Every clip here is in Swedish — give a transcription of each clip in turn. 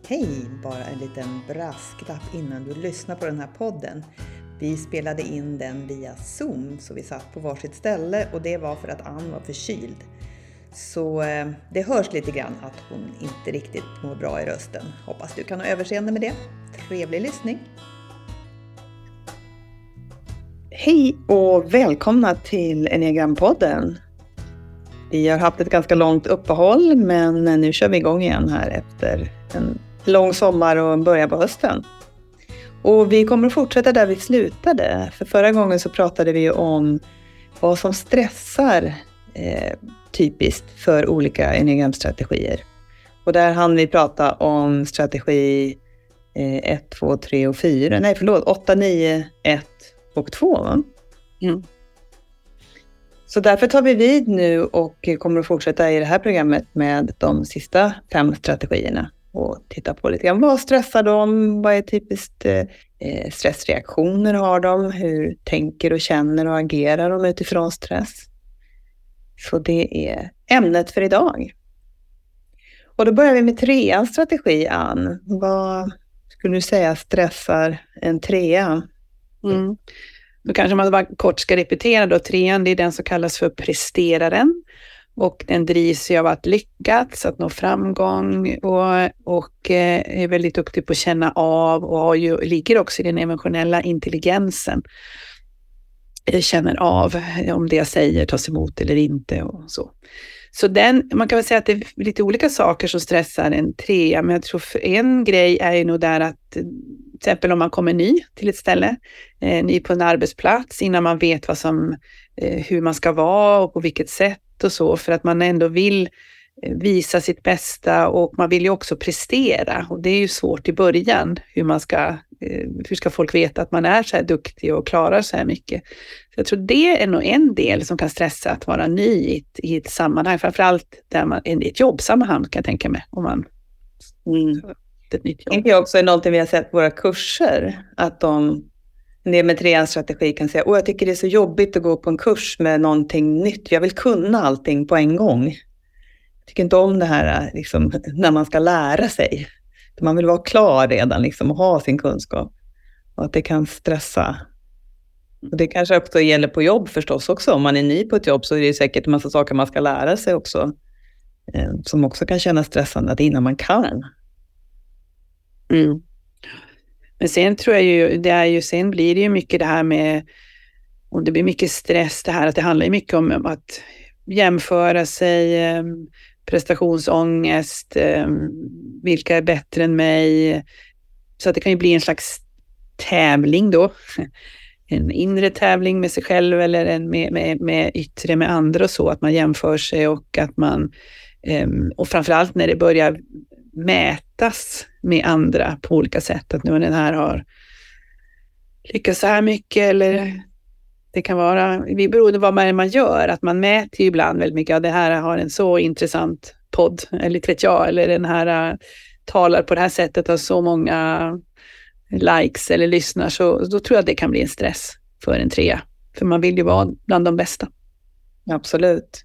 Hej! Bara en liten brasklapp innan du lyssnar på den här podden. Vi spelade in den via Zoom, så vi satt på varsitt ställe och det var för att Ann var förkyld. Så det hörs lite grann att hon inte riktigt mår bra i rösten. Hoppas du kan ha överseende med det. Trevlig lyssning! Hej och välkomna till Enneagram-podden. Vi har haft ett ganska långt uppehåll, men nu kör vi igång igen här efter en lång sommar och början på hösten. Och vi kommer att fortsätta där vi slutade. För förra gången så pratade vi om vad som stressar typiskt för olika enneagramstrategier. Och där hann vi prata om strategi 1, 2, 3 och 4. Nej, förlåt. 8, 9, 1 och 2, va? Mm. Så därför tar vi vid nu och kommer att fortsätta i det här programmet med de sista 5 strategierna. Och titta på lite grann, vad stressar de? Vad är typiskt stressreaktioner har de? Hur tänker och känner och agerar de utifrån stress? Så det är ämnet för idag. Och då börjar vi med 3:ans strategi, Ann. Vad skulle du säga stressar en 3:a? Då kanske man bara kort ska repetera då. 3:an, det är den som kallas för presteraren. Och den drivs ju av att lyckas, att nå framgång och är väldigt duktig på att känna av och ligger också i den emotionella intelligensen. Känner av om det jag säger tas emot eller inte och så. Så man kan väl säga att det är lite olika saker som stressar en 3:a, men jag tror för en grej är ju nog där att till exempel om man kommer ny till ett ställe, ny på en arbetsplats innan man vet hur man ska vara och på vilket sätt och så, för att man ändå vill visa sitt bästa och man vill ju också prestera, och det är ju svårt i början hur ska folk veta att man är så här duktig och klarar så här mycket. Så jag tror det är nog en del som kan stressa, att vara ny i ett sammanhang, framförallt i ett jobbsammanhang kan jag tänka mig, om man ett nytt jobb. Det är också någonting vi har sett på våra kurser, att det med 3:ans strategi kan säga, jag tycker det är så jobbigt att gå på en kurs med någonting nytt. Jag vill kunna allting på en gång. Jag tycker inte om det här liksom, när man ska lära sig. Man vill vara klar redan liksom, och ha sin kunskap. Och att det kan stressa. Och det kanske också gäller på jobb förstås också. Om man är ny på ett jobb så är det säkert en massa saker man ska lära sig också. Som också kan kännas stressande att innan man kan. Men sen tror jag ju, sen blir det ju mycket det här med, och det blir mycket stress det här, att det handlar ju mycket om att jämföra sig, prestationsångest, vilka är bättre än mig, så att det kan ju bli en slags tävling då, en inre tävling med sig själv eller en med yttre med andra och så, att man jämför sig och att man, och framförallt när det börjar mätas med andra på olika sätt, att nu den här har lyckats så här mycket, eller det kan vara, vi beror på vad man gör, att man mäter ju ibland väldigt mycket, det här har en så intressant podd, eller vet jag, eller den här talar på det här sättet, har så många likes eller lyssnar, så då tror jag att det kan bli en stress för en 3:a, för man vill ju vara bland de bästa. Absolut.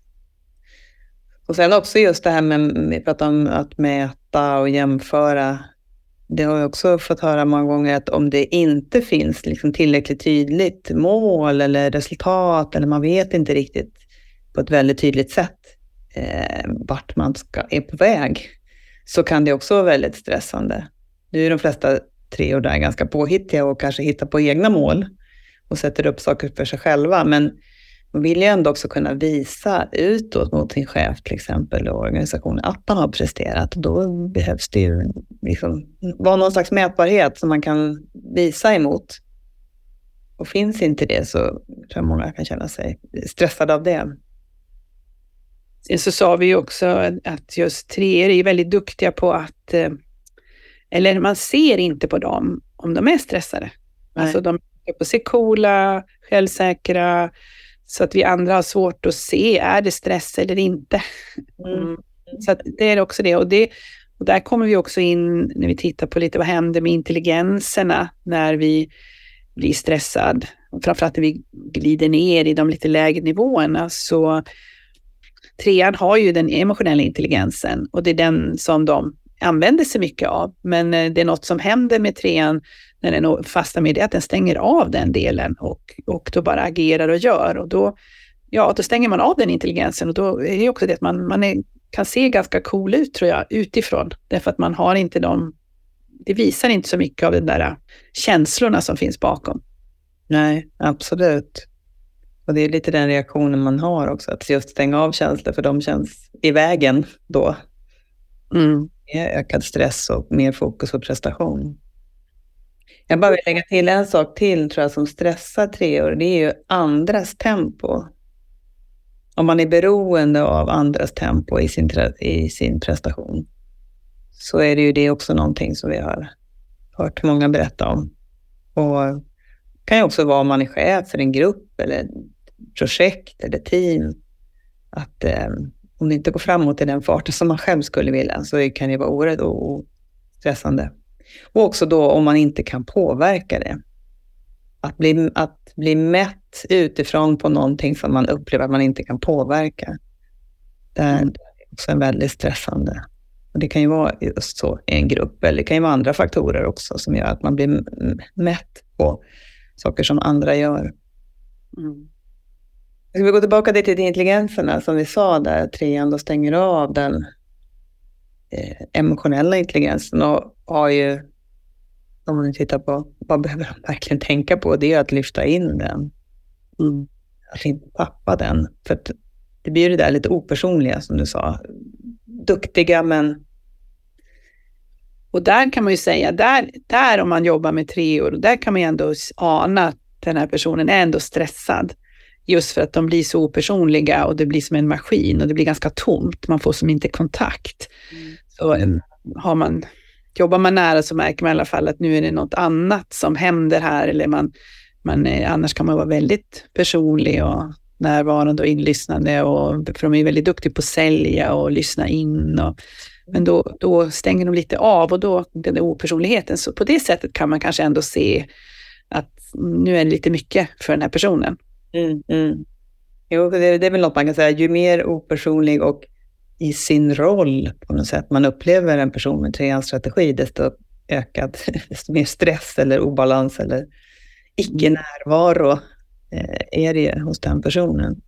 Och sen också just det här med prata om att mäta och jämföra. Det har jag också fått höra många gånger, att om det inte finns liksom tillräckligt tydligt mål eller resultat, eller man vet inte riktigt på ett väldigt tydligt sätt vart man är på väg, så kan det också vara väldigt stressande. Nu är de flesta 3:or där ganska påhittiga och kanske hittar på egna mål och sätter upp saker för sig själva, men man vill ju ändå också kunna visa utåt mot sin chef till exempel och organisationen att man har presterat. Då behövs det ju liksom vara någon slags mätbarhet som man kan visa emot. Och finns inte det så tror jag många kan känna sig stressade av det. Sen så sa vi ju också att just 3:or är väldigt duktiga på att, eller man ser inte på dem om de är stressade. Nej. Alltså de är på sig coola, självsäkra, så att vi andra har svårt att se, är det stress eller inte? Så att det är också det. Och där kommer vi också in när vi tittar på lite vad händer med intelligenserna när vi blir stressad. Och framförallt när vi glider ner i de lite lägre nivåerna, så 3:an har ju den emotionella intelligensen, och det är den som de använder sig mycket av. Men det är något som händer med trean när den fastnar med det, att den stänger av den delen och då bara agerar och gör. Och då stänger man av den intelligensen, och då är det också det att man kan se ganska cool ut, tror jag, utifrån. Därför att man har inte det visar inte så mycket av de där känslorna som finns bakom. Nej, absolut. Och det är lite den reaktionen man har också, att just stänga av känslor, för de känns i vägen då. Ökad stress och mer fokus på prestation. Jag bara vill lägga till en sak till, tror jag, som stressar treor. Det är ju andras tempo. Om man är beroende av andras tempo i sin prestation, så är det ju det också någonting som vi har hört många berätta om. Och kan ju också vara om man är chef för en grupp eller projekt eller team, att om det inte går framåt i den farten som man själv skulle vilja, så kan det vara oerhört och stressande. Och också då om man inte kan påverka det. Att bli mätt utifrån på någonting som man upplever att man inte kan påverka. Det är också en väldigt stressande. Och det kan ju vara just så i en grupp, eller det kan ju vara andra faktorer också som gör att man blir mätt på saker som andra gör. Ska vi gå tillbaka till intelligenserna som vi sa där, trean då stänger av den emotionella intelligensen och har ju, om man tittar på vad behöver de verkligen tänka på, det är att lyfta in den. Att inte tappa den. För att det blir ju det där lite opersonliga som du sa. Duktiga men... Och där kan man ju säga, där om man jobbar med treor, där kan man ju ändå ana att den här personen är ändå stressad. Just för att de blir så opersonliga och det blir som en maskin och det blir ganska tomt. Man får som inte kontakt. Så jobbar man nära, så märker man i alla fall att nu är det något annat som händer här. Eller annars kan man vara väldigt personlig och närvarande och inlyssnande. För de är väldigt duktiga på att sälja och lyssna in. Men då stänger de lite av, och då den där opersonligheten. Så på det sättet kan man kanske ändå se att nu är det lite mycket för den här personen. Jo, det är väl något man kan säga. Ju mer opersonlig och i sin roll på något sätt man upplever en person med treans strategi, desto mer stress eller obalans eller icke-närvaro är det hos den personen.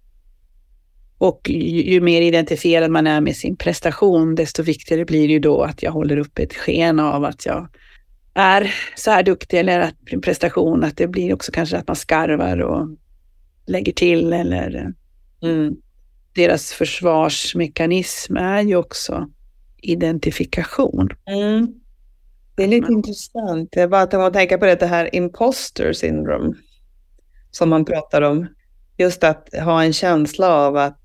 Och ju mer identifierad man är med sin prestation, desto viktigare blir det ju då att jag håller upp ett sken av att jag är så här duktig, eller att min prestation, att det blir också kanske att man skarvar och lägger till, eller deras försvarsmekanism är ju också identifikation. Det är lite intressant. Jag bara tänka på det här imposter syndrome som man pratar om. Just att ha en känsla av att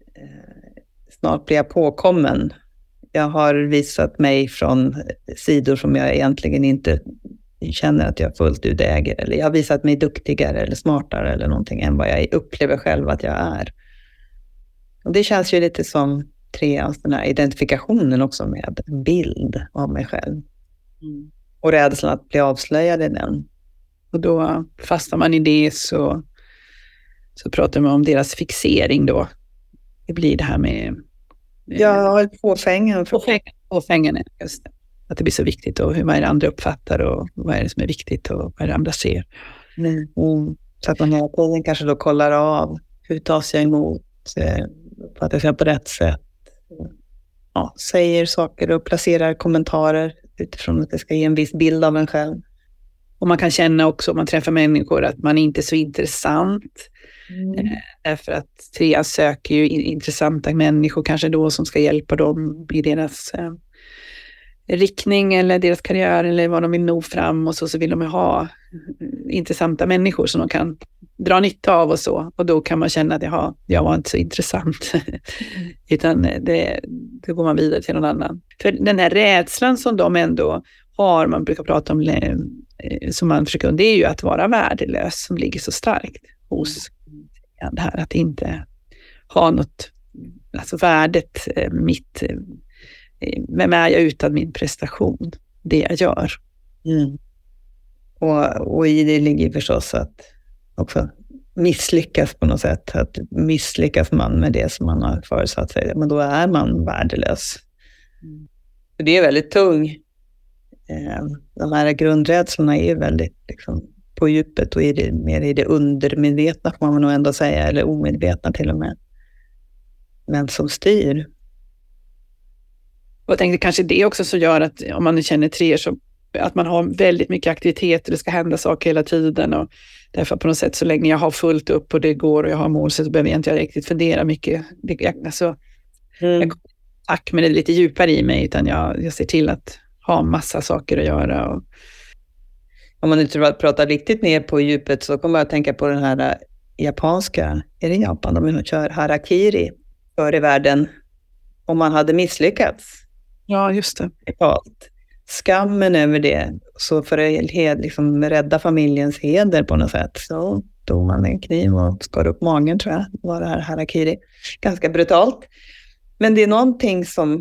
snart blir jag påkommen. Jag har visat mig från sidor som jag egentligen inte känner att jag fullt ut äger. Eller jag har visat mig duktigare eller smartare eller någonting än vad jag upplever själv att jag är. Och det känns ju lite som treans, den här identifikationen också med en bild av mig själv. Och rädslan att bli avslöjad i den. Och då fastnar man i det, så pratar man om deras fixering då. Det blir det här med... Ja, påfängen. Påfängen, just det. Att det blir så viktigt, och vad är det andra uppfattar och vad är det som är viktigt och vad är det andra ser. Så att man hela tiden kanske då kollar av hur tas jag emot, uppfattar jag på rätt sätt. Ja, säger saker och placerar kommentarer utifrån att det ska ge en viss bild av en själv. Och man kan känna också om man träffar människor att man inte är så intressant. Därför att trean söker ju intressanta människor kanske då som ska hjälpa dem i deras riktning eller deras karriär eller vad de vill nå fram, och så vill de ha intressanta människor som de kan dra nytta av och så. Och då kan man känna att jag var inte så intressant. Utan då går man vidare till någon annan. För den här rädslan som de ändå har, man brukar prata om, som man försöker, det är ju att vara värdelös som ligger så starkt hos det här, att inte ha något, alltså värdet mitt, vem är jag utan min prestation, det jag gör. Och i det ligger förstås att också misslyckas på något sätt, att misslyckas man med det som man har förutsatt sig, men då är man värdelös. Det är väldigt tung. De här grundrädslorna är ju väldigt liksom, på djupet och mer i det undermedvetna får man nog ändå säga, eller omedvetna till och med. Men som styr. Och jag tänkte kanske det också så gör att om man känner 3 så att man har väldigt mycket aktiviteter, det ska hända saker hela tiden och därför på något sätt så länge jag har fullt upp och det går och jag har mål så behöver jag inte riktigt fundera mycket. Jag tack med det lite djupare i mig utan jag ser till att ha massa saker att göra. Och... Om man inte pratar riktigt ner på djupet så kommer jag att tänka på den här japanska, är det Japan de kör harakiri för i världen om man hade misslyckats. Ja, just det. Skammen över det, så för att liksom rädda familjens heder på något sätt så tog man en kniv och skar upp magen tror jag, var det här harakiri. Ganska brutalt. Men det är någonting som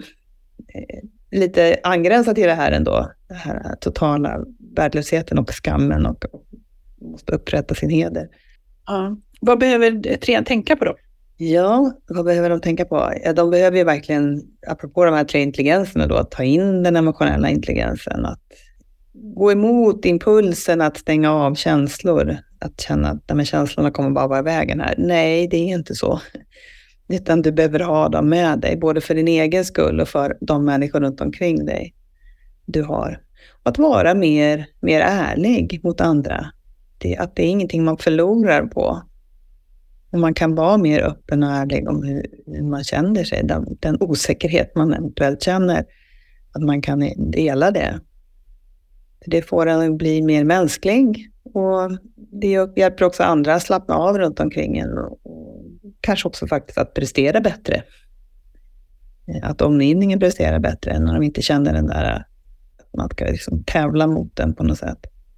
lite angränsar till det här ändå. Den här totala värdelösheten och skammen och måste upprätta sin heder. Ja. Vad behöver 3 tänka på då? Ja, vad behöver de tänka på? Ja, de behöver ju verkligen, apropå de här 3 intelligenserna då, att ta in den emotionella intelligensen, att gå emot impulsen att stänga av känslor, att känna att de här känslorna kommer bara vara i vägen här. Nej, det är inte så. Utan du behöver ha dem med dig, både för din egen skull och för de människor runt omkring dig du har. Och att vara mer ärlig mot andra. Att det är ingenting man förlorar på. Och man kan vara mer öppen och ärlig om hur man känner sig. Den osäkerhet man eventuellt känner. Att man kan dela det. Det får en att bli mer mänsklig. Och det hjälper också andra att slappna av runt omkring en. Och kanske också faktiskt att prestera bättre. Att omgivningen presterar bättre när de inte känner den där. Att man ska liksom tävla mot den på något sätt.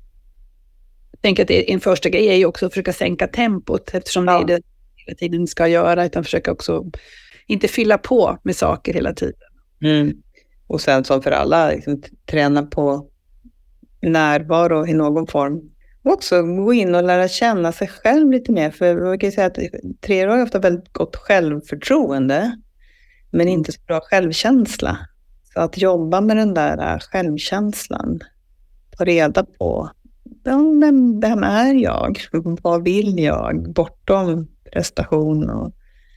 Jag tänker att en första grej är ju också att försöka sänka tempot eftersom det är det hela tiden ska göra, utan försöka också inte fylla på med saker hela tiden. Och sen som för alla, liksom, träna på närvaro i någon form. Och också gå in och lära känna sig själv lite mer. För man kan ju säga att 3 har ofta väldigt gott självförtroende, men inte så bra självkänsla. Så att jobba med den där självkänslan, ta reda på vem är jag? Vad vill jag? Bortom prestation. Och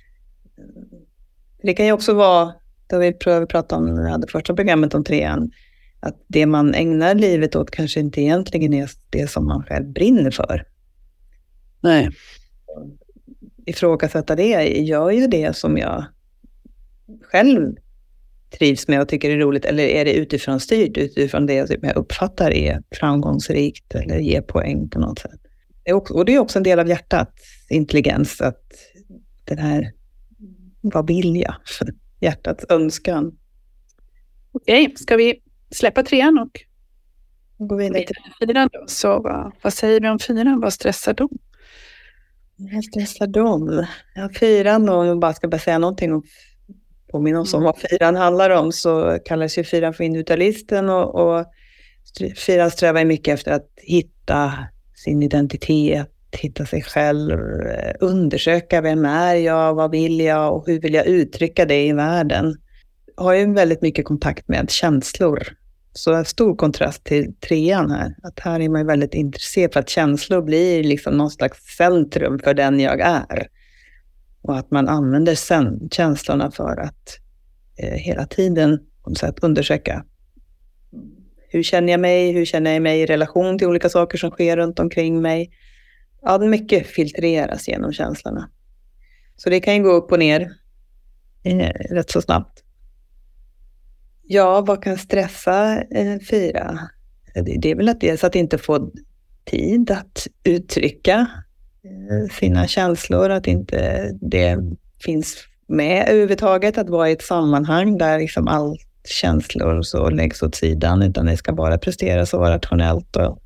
det kan ju också vara, då vi pratade om när vi hade första programmet om 3, att det man ägnar livet åt kanske inte egentligen är det som man själv brinner för. Nej. Ifrågasätta det, gör ju det som jag själv trivs med och tycker är roligt, eller är det utifrån styrt, utifrån det som jag uppfattar är framgångsrikt eller ger poäng på något sätt. Och det är också en del av hjärtats intelligens, att den här, vad vill jag? Hjärtats önskan. Okej, ska vi släppa 3 och gå vidare till 4 då? Så vad säger vi om 4? Vad stressar de? Vad stressar de? Ja, 4 om jag bara ska säga någonting om påminna oss om vad 4 handlar om, så kallas ju 4 för individualisten och 4 strävar mycket efter att hitta sin identitet, hitta sig själv, undersöka vem är jag, vad vill jag och hur vill jag uttrycka det i världen. Har ju väldigt mycket kontakt med känslor. Så en stor kontrast till 3 här. Att här är man väldigt intresserad för att känslor blir liksom någon slags centrum för den jag är. Och att man använder känslorna för att hela tiden på något sätt undersöka. Hur känner jag mig? Hur känner jag mig i relation till olika saker som sker runt omkring mig? Ja, mycket filtreras genom känslorna. Så det kan ju gå upp och ner rätt så snabbt. Ja, vad kan stressa 4? Det är väl att dels att inte få tid att uttrycka sina känslor, att inte det finns med överhuvudtaget, att vara i ett sammanhang där liksom allt känslor så läggs åt sidan, utan det ska bara presteras och vara rationellt och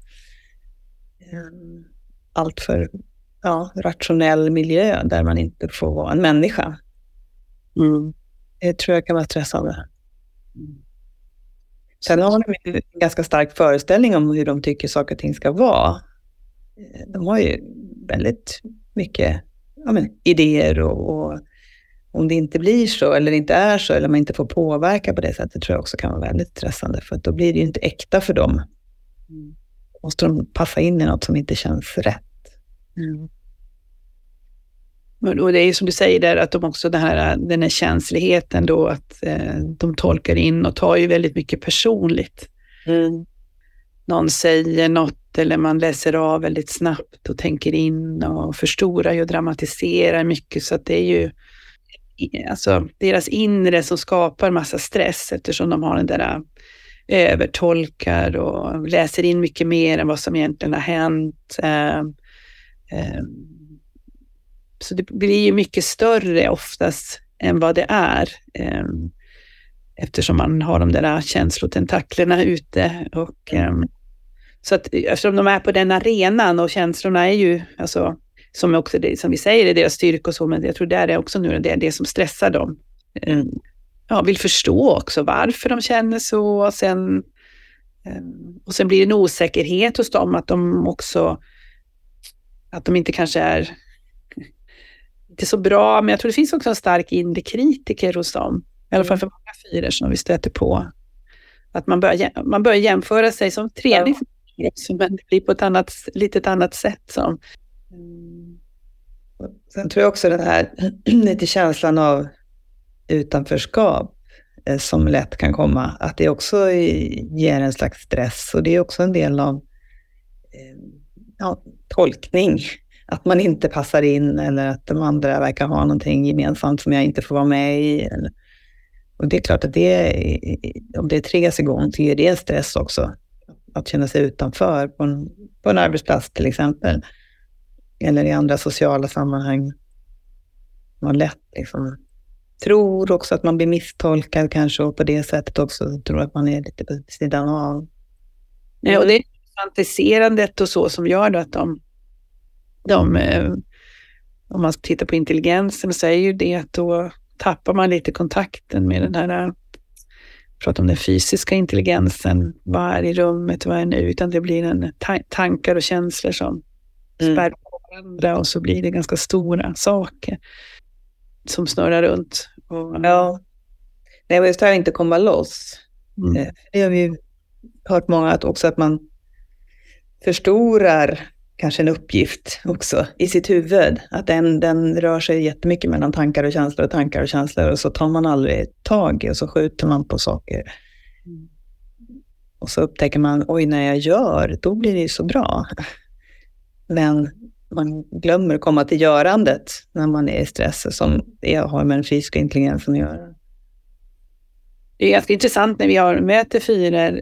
allt för rationell miljö där man inte får vara en människa. Det tror jag kan vara stressande. Sen har de en ganska stark föreställning om hur de tycker saker och ting ska vara. De har ju väldigt mycket idéer och om det inte blir så eller inte är så, eller man inte får påverka på det sättet, tror jag också kan vara väldigt stressande. För att då blir det ju inte äkta för dem. Måste de passa in i något som inte känns rätt. Och det är ju som du säger där, att de också den här känsligheten då, att de tolkar in och tar ju väldigt mycket personligt. Någon säger något eller man läser av väldigt snabbt och tänker in och förstorar och dramatiserar mycket, så att det är ju alltså deras inre som skapar massa stress, eftersom de har den där övertolkar och läser in mycket mer än vad som egentligen har hänt. Så det blir ju mycket större oftast än vad det är, eftersom man har de där känslotentaklerna ute. Och, så att eftersom de är på den arenan och känslorna är ju, alltså, som också det, som vi säger, är deras styrka och så, men jag tror det är också nu det som stressar dem. Vill förstå också varför de känner så, och sen blir det en osäkerhet hos dem att de inte kanske är inte så bra, men jag tror det finns också en stark inre kritiker hos dem, i alla fall för många fyror som vi stöter på, att man börjar jämföra sig som träning, men det blir på ett litet annat sätt som. Sen tror jag också den här lite känslan av utanförskap som lätt kan komma, att det också ger en slags stress, och det är också en del av tolkning, att man inte passar in, eller att de andra verkar ha någonting gemensamt som jag inte får vara med i. Och det är klart att om det triggas igång, så är det stress också, att känna sig utanför på en arbetsplats till exempel, eller i andra sociala sammanhang. Man lätt liksom tror också att man blir misstolkad kanske, och på det sättet också tror att man är lite på sidan av. Ja, och det är fantiserandet och så som gör då att de om man tittar på intelligensen, så är ju det att då tappar man lite kontakten med den här, prata om den fysiska intelligensen, vad är i rummet, vad är nu, utan det blir en tankar och känslor som spärrar på varandra, och så blir det ganska stora saker som snurrar runt. Ja, nej, men just det här inte komma loss. Det har vi ju hört många att man förstorar kanske en uppgift också i sitt huvud. Att den rör sig jättemycket mellan tankar och känslor, och så tar man aldrig tag i, och så skjuter man på saker. Och så upptäcker man, oj, när jag gör, då blir det så bra. Men man glömmer komma till görandet när man är i stress, som det har med den fysiska intelligensen att göra. Det är ganska intressant när vi möter fyror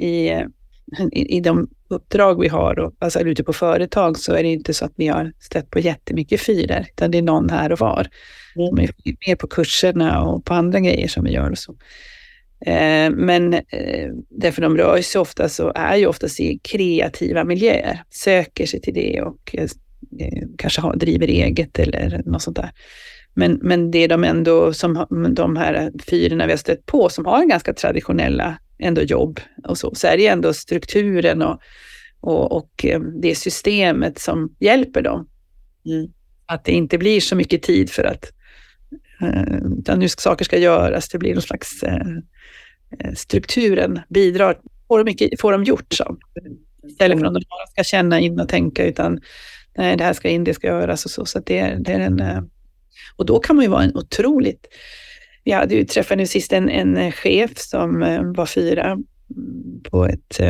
i de uppdrag vi har, och alltså ute på företag, så är det inte så att vi har stött på jättemycket fyror, utan det är någon här och var. De är mer på kurserna och på andra grejer som vi gör och så. Men därför de rör sig ofta, så är ju oftast i kreativa miljöer, söker sig till det och kanske driver eget eller något sånt där. Men det är de ändå, som de här fyrorna vi har stött på, som har ganska traditionella ändå jobb och så är det ändå strukturen och det systemet som hjälper dem. Att det inte blir så mycket tid för att utan nu saker ska göras, det blir någon slags strukturen bidrar, får de gjort så. Istället för att de bara ska känna in och tänka, utan nej, det här ska in, det ska göras och så. Så att det är en, och då kan man ju vara en otroligt. Du träffade nu sist en chef som var 4 på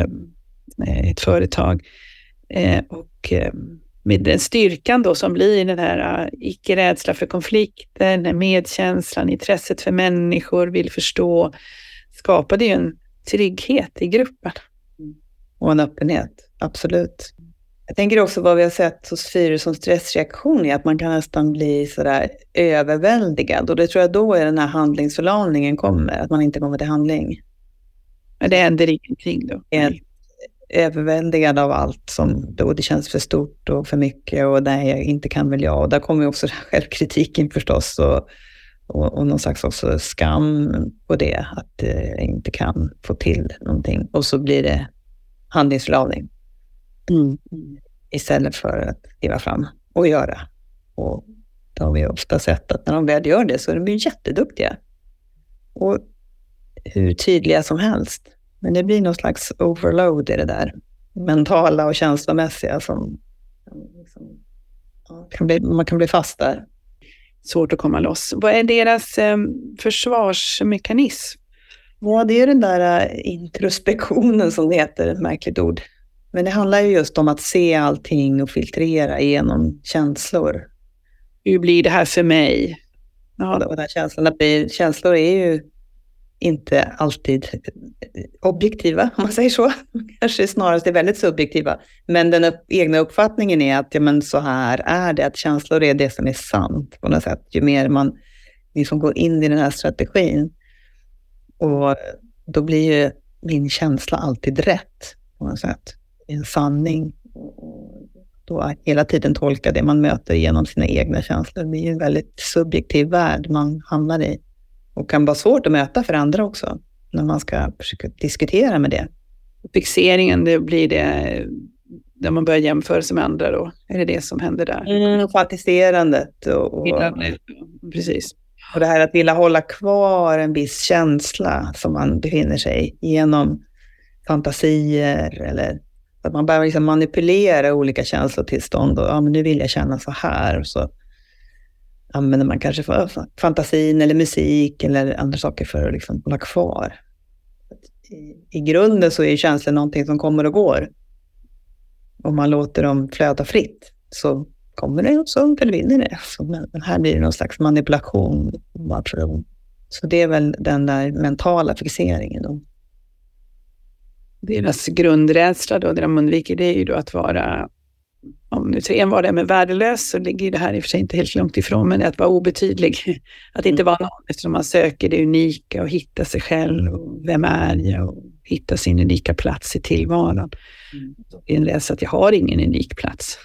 ett företag, och med den styrkan då som blir den här icke-rädsla för konflikter, den här medkänslan, intresset för människor, vill förstå, skapade ju en trygghet i gruppen. Och en öppenhet, absolut. Jag tänker också vad vi har sett hos fyror som stressreaktion är att man kan nästan bli sådär överväldigad. Och det tror jag då är den här handlingsförlamningen kommer, att man inte kommer till handling. Men det händer ingenting då? Överväldigad av allt som då det känns för stort och för mycket, och nej, inte kan väl jag. Och där kommer också självkritiken förstås, och någon slags också skam på det, att jag inte kan få till någonting. Och så blir det handlingsförlamning. Istället för att skriva fram och göra och Det har vi ofta sett att när de väl gör det så är de ju jätteduktiga. Och hur tydliga som helst. Men det blir någon slags overload i det där. Mentala och känslomässiga som man kan bli fast där. Svårt att komma loss. Vad är deras försvarsmekanism? Ja, det är den där introspektionen som det heter, ett märkligt ord. Men det handlar ju just om att se allting och filtrera igenom känslor. Hur blir det här för mig? Ja, och där känslor är ju inte alltid objektiva, om man säger så. Kanske snarast är väldigt subjektiva. Men den egna uppfattningen är att men så här är det, att känslor är det som är sant på något sätt. Ju mer man liksom går in i den här strategin. Och då blir ju min känsla alltid rätt på något sätt. En sanning. Och då hela tiden tolka det man möter genom sina egna känslor. Det blir ju en väldigt subjektiv värld man hamnar i. Och kan vara svårt att möta för andra också. När man ska försöka diskutera med det. Fixeringen, det blir det där man börjar jämföra sig med andra då? Är det som händer där? Fantiserandet. Precis. Och det här att vilja hålla kvar en viss känsla som man befinner sig i genom fantasier. Eller att man börjar liksom manipulera olika känslotillstånd. Och men nu vill jag känna så här. Och så använder man kanske fantasin eller musik eller andra saker för att liksom hålla kvar. I grunden så är känslan någonting som kommer och går. Om man låter dem flöda fritt så kommer det och så försvinner det. Men här blir det någon slags manipulation. Så det är väl den där mentala fixeringen då. Deras grundrädsla då, det de undviker, det är ju då att vara, om nu en var det med värdelös, så ligger det här i och för sig inte helt långt ifrån, men att vara obetydlig. Att inte vara någon, eftersom man söker det unika och hitta sig själv. Och vem är jag? Och hitta sin unika plats i tillvaron. Det är en rädsla att jag har ingen unik plats.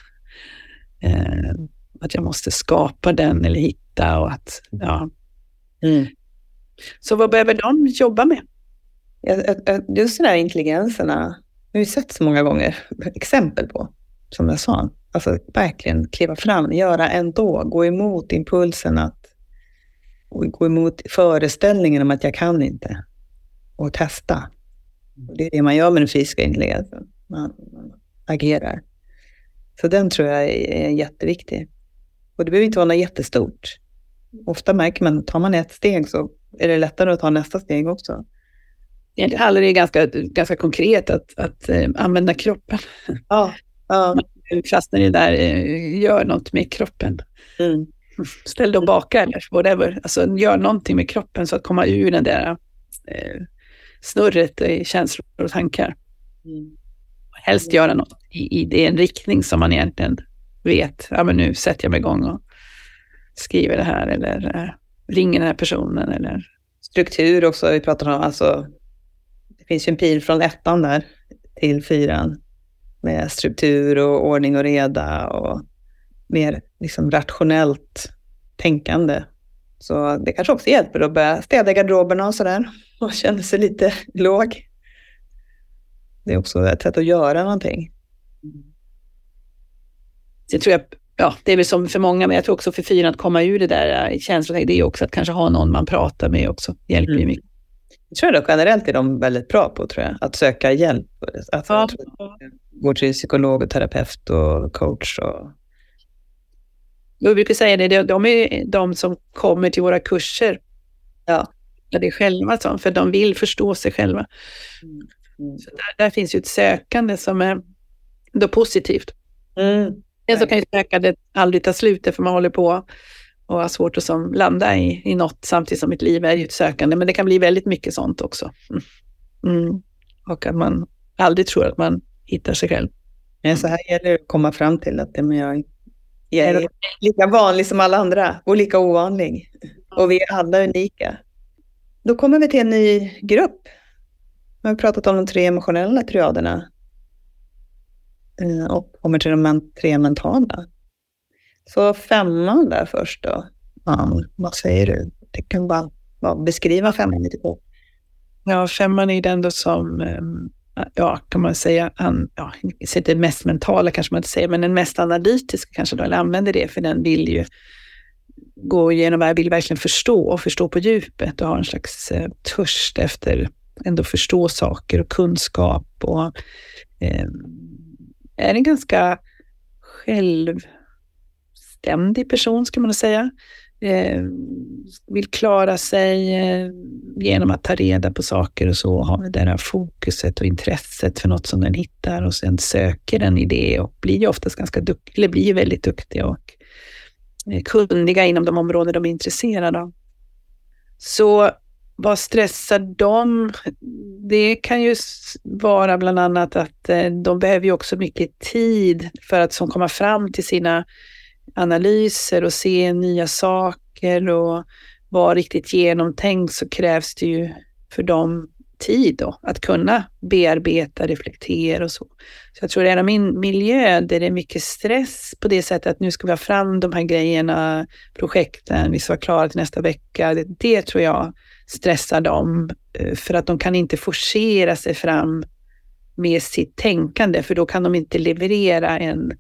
Att jag måste skapa den eller hitta. Och att, ja. Så vad behöver de jobba med? Just den här intelligenserna har vi sett så många gånger exempel på. Som jag sa, alltså verkligen kliva fram, göra ändå, gå emot impulsen gå emot föreställningen om att jag kan inte och testa. Det är det man gör med den fysiska intelligensen. Man agerar. Så den tror jag är jätteviktig. Och det behöver inte vara något jättestort. Ofta märker man, tar man ett steg så är det lättare att ta nästa steg också. Det handlar ju ganska konkret att använda kroppen. Ja. Fastnar det där, gör något med kroppen. Ställ dig och baka eller whatever. Alltså gör någonting med kroppen så att komma ur den där snurret i känslor och tankar. Helst göra något i en riktning som man egentligen vet. Ja, men nu sätter jag mig igång och skriver det här eller ringer den här personen. Eller struktur också, vi pratar om. Alltså, det finns ju en pil från 1 där till 4 med struktur och ordning och reda och mer liksom rationellt tänkande. Så det kanske också hjälper att börja städa garderoberna och sådär. Och känna sig lite låg. Det är också ett sätt att göra någonting. Så jag tror det är väl som för många, men jag tror också för 4 att komma ur det där känslan, det är också att kanske ha någon man pratar med också. Hjälper ju mycket. Jag tror att generellt är de väldigt bra på, tror jag. Att söka hjälp. Alltså, gå till psykolog och terapeut och coach. Jag brukar säga det, de är de som kommer till våra kurser. Ja, det är själva så, för de vill förstå sig själva. Så där finns ju ett sökande som är då positivt. Så kan ju sökandet aldrig ta slut, för man håller på och har svårt att landa i något, samtidigt som ett liv är ju ett sökande. Men det kan bli väldigt mycket sånt också. Och att man aldrig tror att man hittar sig själv. Så här gäller det att komma fram till att jag är lika vanlig som alla andra och lika ovanlig. Och vi är alla unika. Då kommer vi till en ny grupp. Vi har pratat om de 3 emotionella triaderna. Och kommer till de 3 mentala. Så 5 där först då. Vad säger du? Det kan bara beskriva 5 lite på. Ja, 5 är ju den då som, kan man säga, inte mest mentala kanske man inte säger, men den mest analytiska kanske då, eller använder det, för den vill ju går igenom vad jag vill verkligen förstå på djupet och har en slags törst efter ändå förstå saker och kunskap och är en ganska självständig person, ska man nog säga. Vill klara sig genom att ta reda på saker och så, ha det här fokuset och intresset för något som den hittar och sen söker den i det och blir ju oftast ganska duktig, eller blir väldigt duktiga och kunniga inom de områden de är intresserade av. Så vad stressar de? Det kan ju vara bland annat att de behöver ju också mycket tid för att komma fram till sina analyser och se nya saker och vara riktigt genomtänkt, så krävs det ju för dem tid då, att kunna bearbeta, reflektera och så. Så jag tror det är min miljö där det är mycket stress på det sättet att nu ska vi ha fram de här grejerna, projekten, vi ska vara klara till nästa vecka. Det tror jag stressar dem, för att de kan inte forcera sig fram med sitt tänkande, för då kan de inte leverera en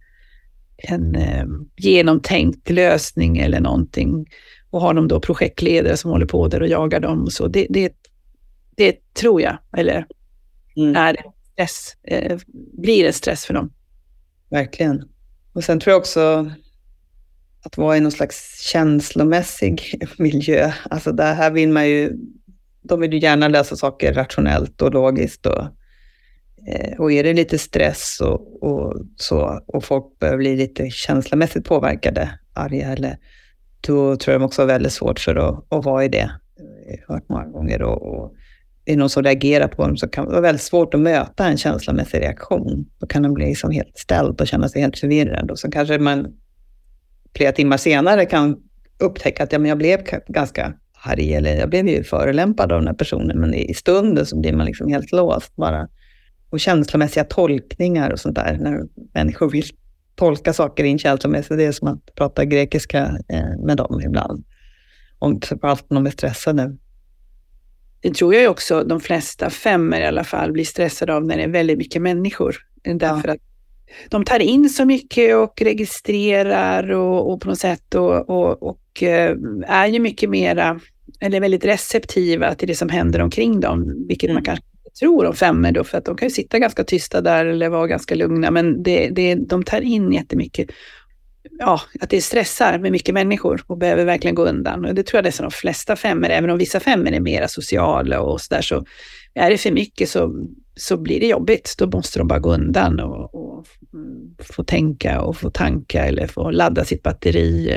genomtänkt lösning eller någonting. Och har de då projektledare som håller på där och jagar dem och så. Det tror jag, eller är stress, blir en stress för dem. Verkligen. Och sen tror jag också att vara i någon slags känslomässig miljö. Alltså det här vill man ju, de vill ju gärna lösa saker rationellt och logiskt och är det lite stress och folk börjar bli lite känslomässigt påverkade, arga, eller då tror jag de också har väldigt svårt för att vara i det. Jag har hört många gånger och är någon som reagerar på dem så kan det vara väldigt svårt att möta en känslomässig reaktion. Då kan de bli liksom helt ställd och känna sig helt förvirrad, och så kanske man flera timmar senare kan upptäcka att jag blev ganska arg, eller jag blev ju förolämpad av den här personen, men i stunden så blir man liksom helt låst bara. Och känslomässiga tolkningar och sånt där, när människor vill tolka saker in känslomässigt, det är som att prata grekiska med dem ibland. Framförallt när de är stressade. Det tror jag ju också, de flesta femmor i alla fall blir stressade av när det är väldigt mycket människor. Därför att de tar in så mycket och registrerar och på något sätt och är ju mycket mera, eller väldigt receptiva till det som händer omkring dem, vilket man kanske tror om femmor då, för att de kan ju sitta ganska tysta där eller vara ganska lugna, men de tar in jättemycket. Ja, att det stressar med mycket människor och behöver verkligen gå undan. Och det tror jag det är så de flesta femmor, även om vissa femmor är mera sociala och så där, så är det för mycket så blir det jobbigt. Då måste de bara gå undan och få tänka och få tanka eller få ladda sitt batteri.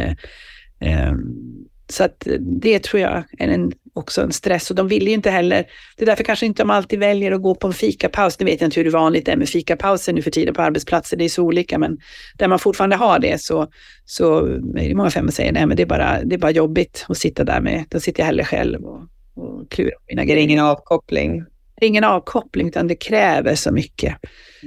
Så att det tror jag är också en stress, och de vill ju inte heller, det är därför kanske inte de alltid väljer att gå på en fikapaus. Det vet jag inte hur vanligt det är med fikapauser nu för tiden på arbetsplatser, det är så olika, men där man fortfarande har det så är det många femmor säger nej, men det är bara jobbigt att sitta där med, då sitter jag hellre själv och klurar på mina grejer. Ingen avkoppling. Ingen avkoppling, utan det kräver så mycket.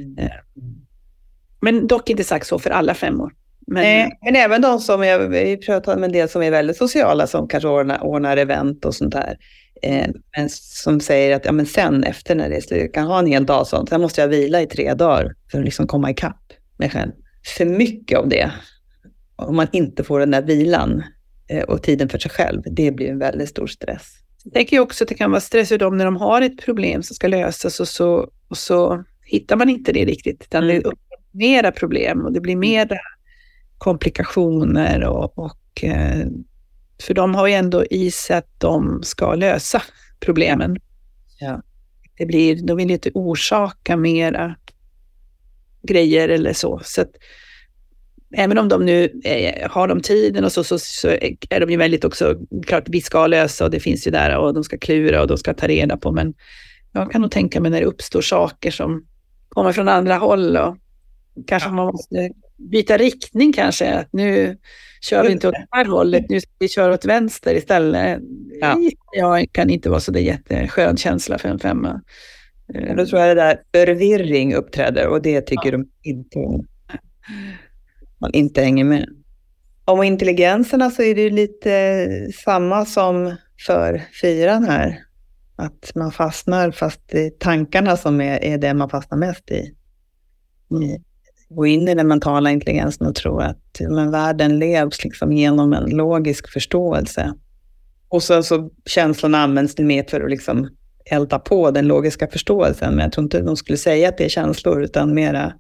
Men dock inte sagt så för alla femmor. Men även de som vi pratar med en del som är väldigt sociala, som kanske ordnar event och sånt där. Men som säger att men sen efter när det är slut, kan ha en hel dag sånt. Sen måste jag vila i 3 dagar för att liksom komma ikapp mig själv. För mycket av det, om man inte får den där vilan och tiden för sig själv, det blir en väldigt stor stress. Jag tänker också att det kan vara stress för dem när de har ett problem som ska lösas och så hittar man inte det riktigt. Utan det är mera problem och det blir mer komplikationer och för de har ju ändå i sig att de ska lösa problemen. Ja. De vill ju inte orsaka mera grejer eller så. Så att även om de nu har de tiden och så är de ju väldigt också, klart vi ska lösa och det finns ju där och de ska klura och de ska ta reda på, men jag kan nog tänka mig när det uppstår saker som kommer från andra håll och kanske man måste byta riktning kanske, att nu kör vi inte åt det här hållet, nu ska vi köra åt vänster istället. Jag kan inte vara så det jätteskön känsla för en femma. Då tror jag det där förvirring uppträder och det tycker de inte om. Man inte hänger med. Om intelligenserna så är det lite samma som för 4 här. Att man fastnar fast i tankarna som är det man fastnar mest i gå in i den mentala intelligensen och tro att världen levs liksom genom en logisk förståelse. Och så känslorna används det mer för att liksom elda på den logiska förståelsen. Men jag tror inte de skulle säga att det är känslor, utan mera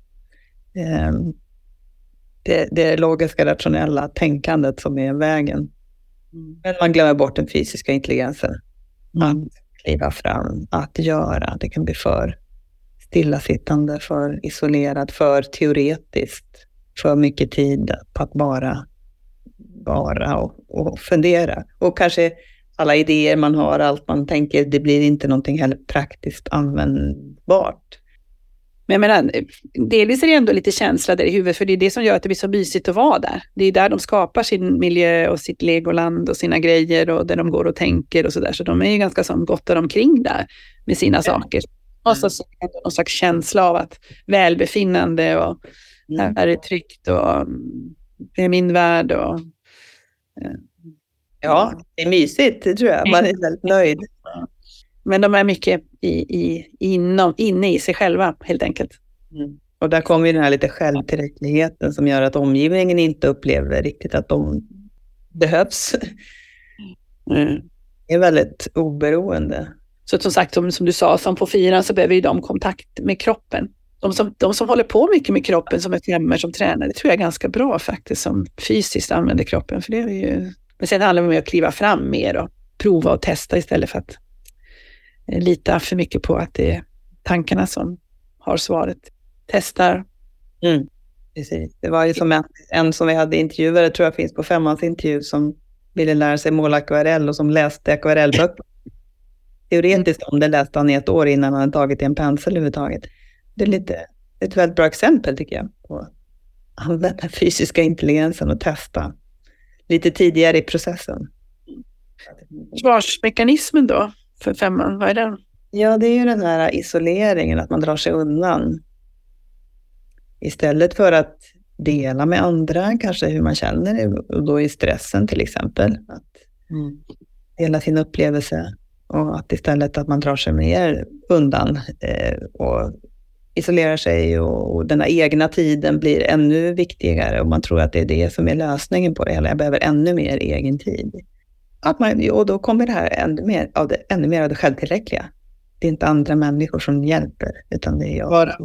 det logiska, rationella tänkandet som är vägen. Men man glömmer bort den fysiska intelligensen. Att kliva fram, att göra. Det kan bli för stillasittande, för isolerad, för teoretiskt. För mycket tid på att bara vara och fundera. Och kanske alla idéer man har, allt man tänker, det blir inte någonting heller praktiskt användbart. Men jag menar, delvis är det ändå lite känsla där i huvudet, för det är det som gör att det blir så mysigt att vara där. Det är där de skapar sin miljö och sitt legoland och sina grejer och där de går och tänker och sådär. Så de är ju ganska som gottar omkring där med sina saker. Och så någon slags känsla av att välbefinnande och här är det tryggt och det är min värld. Och, ja, det är mysigt, det tror jag. Man är väldigt nöjd. Men de är mycket inne i sig själva, helt enkelt. Och där kommer ju den här lite självtillräckligheten som gör att omgivningen inte upplever riktigt att de behövs. Det är väldigt oberoende. Så som sagt, som du sa, som på 4 så behöver ju de kontakt med kroppen. De som håller på mycket med kroppen som ett jämmer som tränare, det tror jag är ganska bra faktiskt, som fysiskt använder kroppen. För det är ju... Men sen handlar det om att kliva fram mer och prova och testa istället för att lita för mycket på att det är tankarna som har svaret. Testar. Precis. Det var ju som en som vi hade intervjuare, tror jag finns på 5:ans intervju, som ville lära sig måla akvarell och som läste akvarellböcker. Teoretiskt om det läste han i ett år innan han hade tagit i en pensel överhuvudtaget. Det är ett väldigt bra exempel tycker jag på att använda fysiska intelligensen och testa lite tidigare i processen. Svarsmekanismen då för 5:an, vad är den? Ja, det är ju den här isoleringen, att man drar sig undan. Istället för att dela med andra, kanske hur man känner, och då i stressen till exempel. Att dela sin upplevelse, och att istället att man drar sig mer undan och isolerar sig, och den här egna tiden blir ännu viktigare, och man tror att det är det som är lösningen på det hela. Jag behöver ännu mer egen tid. Och då kommer det här ännu mer av det självtillräckliga. Det är inte andra människor som hjälper, utan det är jag. Bara.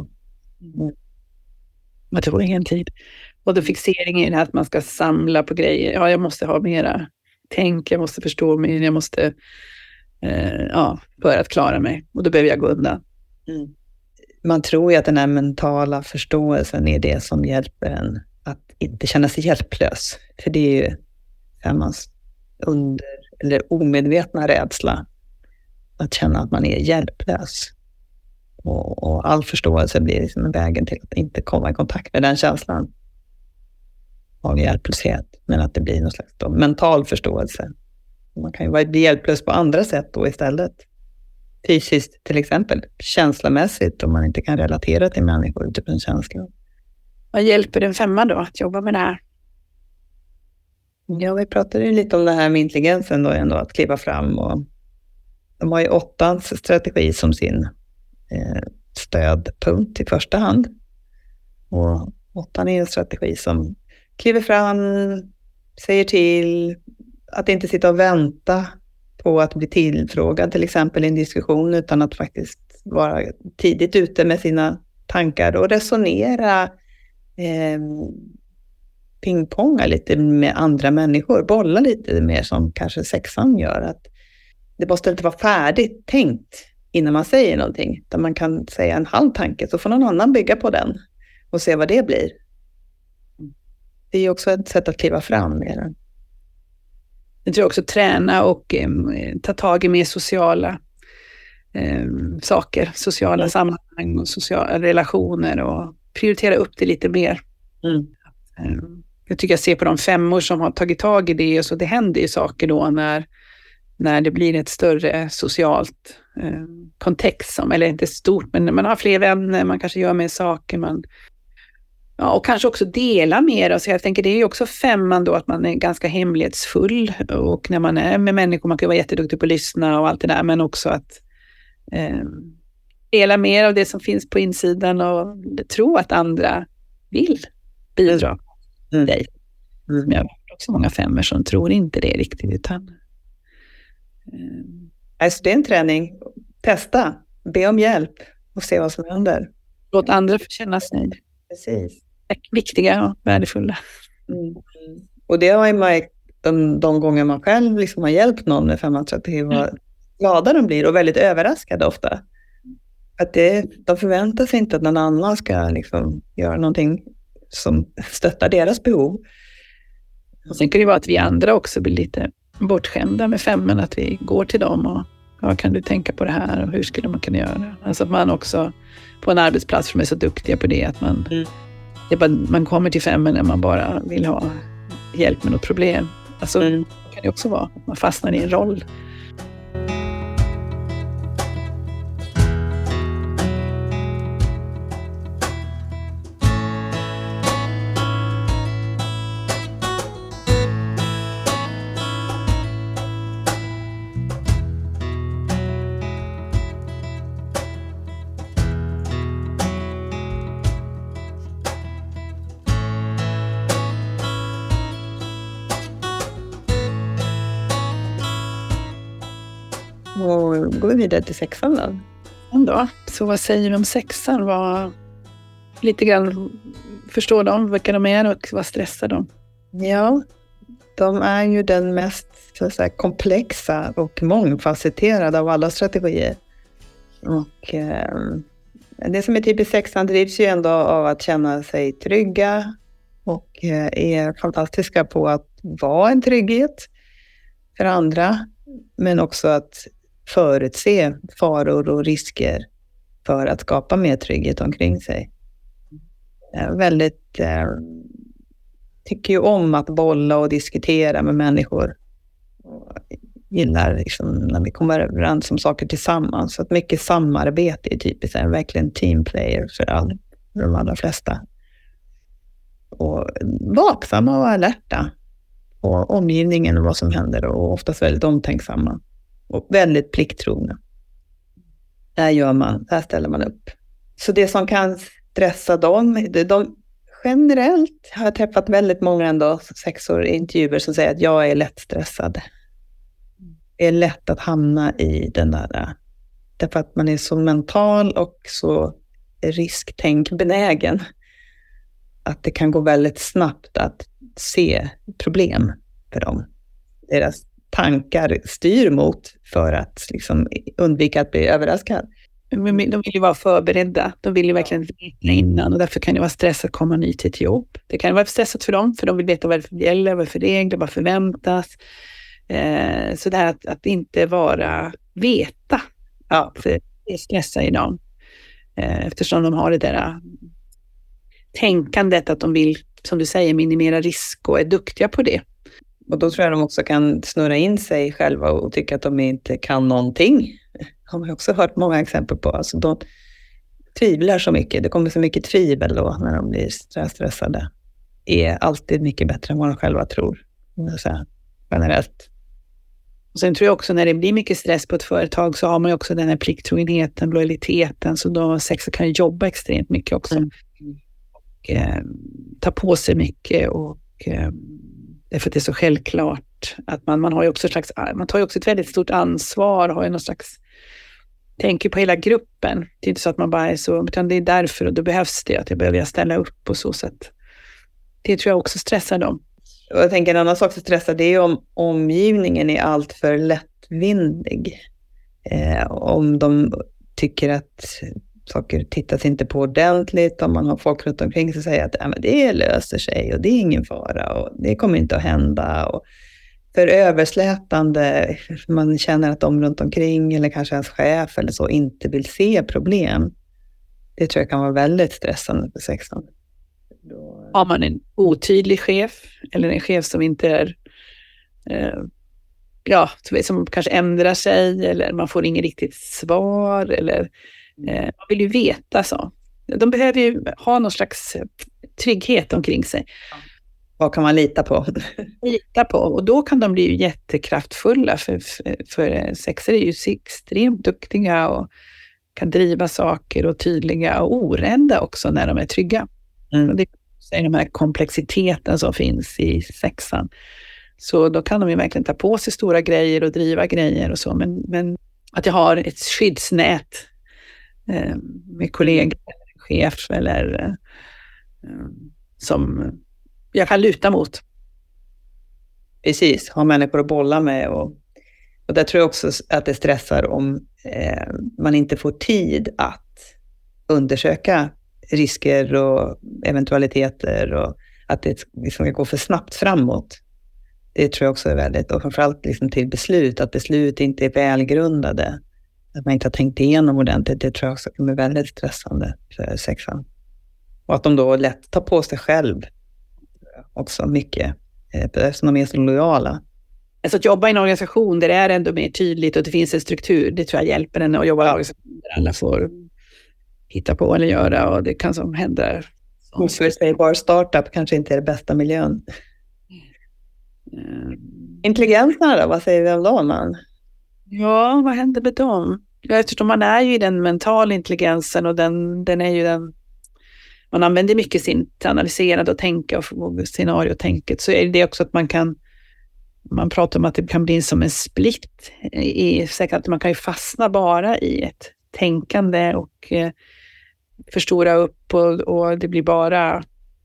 Man tror ingen tid. Och då fixeringen är det här att man ska samla på grejer. Ja, jag måste ha mera tänk, jag måste förstå mer, jag måste för att klara mig. Och då behöver jag gå undan. Man tror ju att den här mentala förståelsen är det som hjälper en att inte känna sig hjälplös. För det är ju Femmans omedvetna rädsla att känna att man är hjälplös. Och all förståelse blir liksom vägen till att inte komma i kontakt med den känslan av hjälplöshet. Men att det blir någon slags mental förståelse. Man kan ju bli hjälplös på andra sätt då istället. Fysiskt till exempel, känslomässigt, om man inte kan relatera till människor utifrån känslor. Vad hjälper den 5:an då att jobba med det här? Ja, vi pratade ju lite om det här med intelligensen då ändå, att kliva fram. Och de har ju 8:ans strategi som sin stödpunkt i första hand. Och 8:an är en strategi som kliver fram, säger till, att inte sitta och vänta på att bli tillfrågad till exempel i en diskussion, utan att faktiskt vara tidigt ute med sina tankar och resonera, pingponga lite med andra människor, bolla lite mer som kanske 6:an gör. Att det måste inte vara färdigt tänkt innan man säger någonting, utan man kan säga en halv tanke, så får någon annan bygga på den och se vad det blir. Det är också ett sätt att kliva fram med den. Jag tror också träna och ta tag i mer sociala saker, sociala sammanhang och sociala relationer, och prioritera upp det lite mer. Jag tycker jag ser på de 5:or som har tagit tag i det, och så det händer ju saker då när det blir ett större socialt kontext, eller inte stort, men man har fler vänner, man kanske gör mer saker, och kanske också dela mer. Alltså jag tänker det är ju också 5:an då, att man är ganska hemlighetsfull, och när man är med människor, man kan vara jätteduktig på att lyssna och allt det där, men också att dela mer av det som finns på insidan, och tro att andra vill bidra till dig. Men jag har också många femmor som tror inte det riktigt, utan... Alltså det är en träning. Testa, be om hjälp och se vad som händer. Låt andra få känna sig viktiga och värdefulla. Och det har jag märkt de gånger man själv liksom har hjälpt någon med femmaterapi, vad glada de blir och väldigt överraskade ofta. Att de förväntar sig inte att någon annan ska liksom göra någonting som stöttar deras behov. Och sen kan det vara att vi andra också blir lite bortskämda med femmen, att vi går till dem och kan du tänka på det här och hur skulle man kunna göra? Alltså att man också på en arbetsplats som är så duktiga på det, att man kommer till femmen när man bara vill ha hjälp med något problem. Alltså kan det också vara att man fastnar i en roll. Och går vi vidare till sexan då? Ändå. Så vad säger vi om sexan? Lite grann förstår de vilka de är och vad stressar de? Ja, de är ju den mest så att säga, komplexa och mångfacetterade av alla strategier. Och det som är typiskt sexan drivs ju ändå av att känna sig trygga och är fantastiska på att vara en trygghet för andra, men också att förutse faror och risker för att skapa mer trygghet omkring sig. Väldigt tycker ju om att bolla och diskutera med människor. Och gillar liksom när vi kommer överens om saker tillsammans. Så att mycket samarbete är typiskt, är verkligen teamplayer för de allra flesta. Och vaksamma och alerta på omgivningen och vad som händer, och oftast väldigt omtänksamma och väldigt plikttrogna. Där ställer man upp. Så det som kan stressa dem, generellt har jag träffat väldigt många ändå sexor i intervjuer som säger att jag är lätt stressad. Det är lätt att hamna i den där, därför att man är så mental och så risktänk-benägen, att det kan gå väldigt snabbt att se problem för dem. Deras tankar styr mot för att liksom undvika att bli överraskad. De vill ju vara förberedda. De vill ju verkligen veta innan, och därför kan det vara stress att komma ny till ett jobb. Det kan vara stressat för dem, för de vill veta vad det gäller, vad för regler, vad förväntas. Så det här att inte vara veta, det stressar i dem. Eftersom de har det där tänkandet att de vill, som du säger, minimera risk och är duktiga på det. Och då tror jag de också kan snurra in sig själva och tycka att de inte kan någonting. Har man också hört många exempel på. Alltså de tvivlar så mycket. Det kommer så mycket tvivel då när de blir stressade. Är alltid mycket bättre än vad de själva tror. Så generellt. Och sen tror jag också när det blir mycket stress på ett företag så har man ju också den här plikttrogenheten, lojaliteten. Så då sexar kan ju jobba extremt mycket också. Och ta på sig mycket och därför att det är så självklart att man har ju också man tar ju också ett väldigt stort ansvar, har ju någon slags, tänker på hela gruppen. Det är inte så att man bara är så, utan det är därför, och då behövs det att jag behöver ställa upp på så sätt. Det tror jag också stressar dem. Och jag tänker en annan sak som stressar, det är om omgivningen är allt för lättvindig. Om de tycker att saker tittas inte på ordentligt, om man har folk runt omkring sig säger att men det löser sig och det är ingen fara och det kommer inte att hända. Och för överslätande, man känner att de runt omkring eller kanske ens chef eller så inte vill se problem. Det tror jag kan vara väldigt stressande för sexan. Har man en otydlig chef eller en chef som inte är som kanske ändrar sig, eller man får inget riktigt svar, eller man vill ju veta så. De behöver ju ha någon slags trygghet omkring sig. Vad kan man lita på? Och då kan de bli jättekraftfulla, för sexer är ju extremt duktiga och kan driva saker och tydliga och orädda också när de är trygga. Och det de här komplexiteten som finns i sexan. Så då kan de ju verkligen ta på sig stora grejer och driva grejer och så. Men att jag har ett skyddsnät med kollegor, chef eller som jag kan luta mot. Precis, ha människor att bolla med. Och där tror jag också att det stressar om man inte får tid att undersöka risker och eventualiteter och att det liksom går för snabbt framåt. Det tror jag också är väldigt, och framförallt liksom till beslut, att beslut inte är välgrundade. Att man inte har tänkt igenom ordentligt, det tror jag också är väldigt stressande för sexan. Och att de då lätt tar på sig själv också mycket, eftersom de är så lojala. Alltså att jobba i en organisation där det är ändå mer tydligt och det finns en struktur, det tror jag hjälper en att jobba i en organisation där alla får hitta på eller göra och det kan som händer. Oförutsägbar startup kanske inte är det bästa miljön. Intelligenserna då, vad säger vi om dem, man? Ja, vad händer med dem? Ja, eftersom man är ju i den mentala intelligensen och den är ju den man använder mycket sin analyserande och tänka och scenariotänket, så är det också att man pratar om att det kan bli som en split i säkert att man kan ju fastna bara i ett tänkande och förstora upp och det blir bara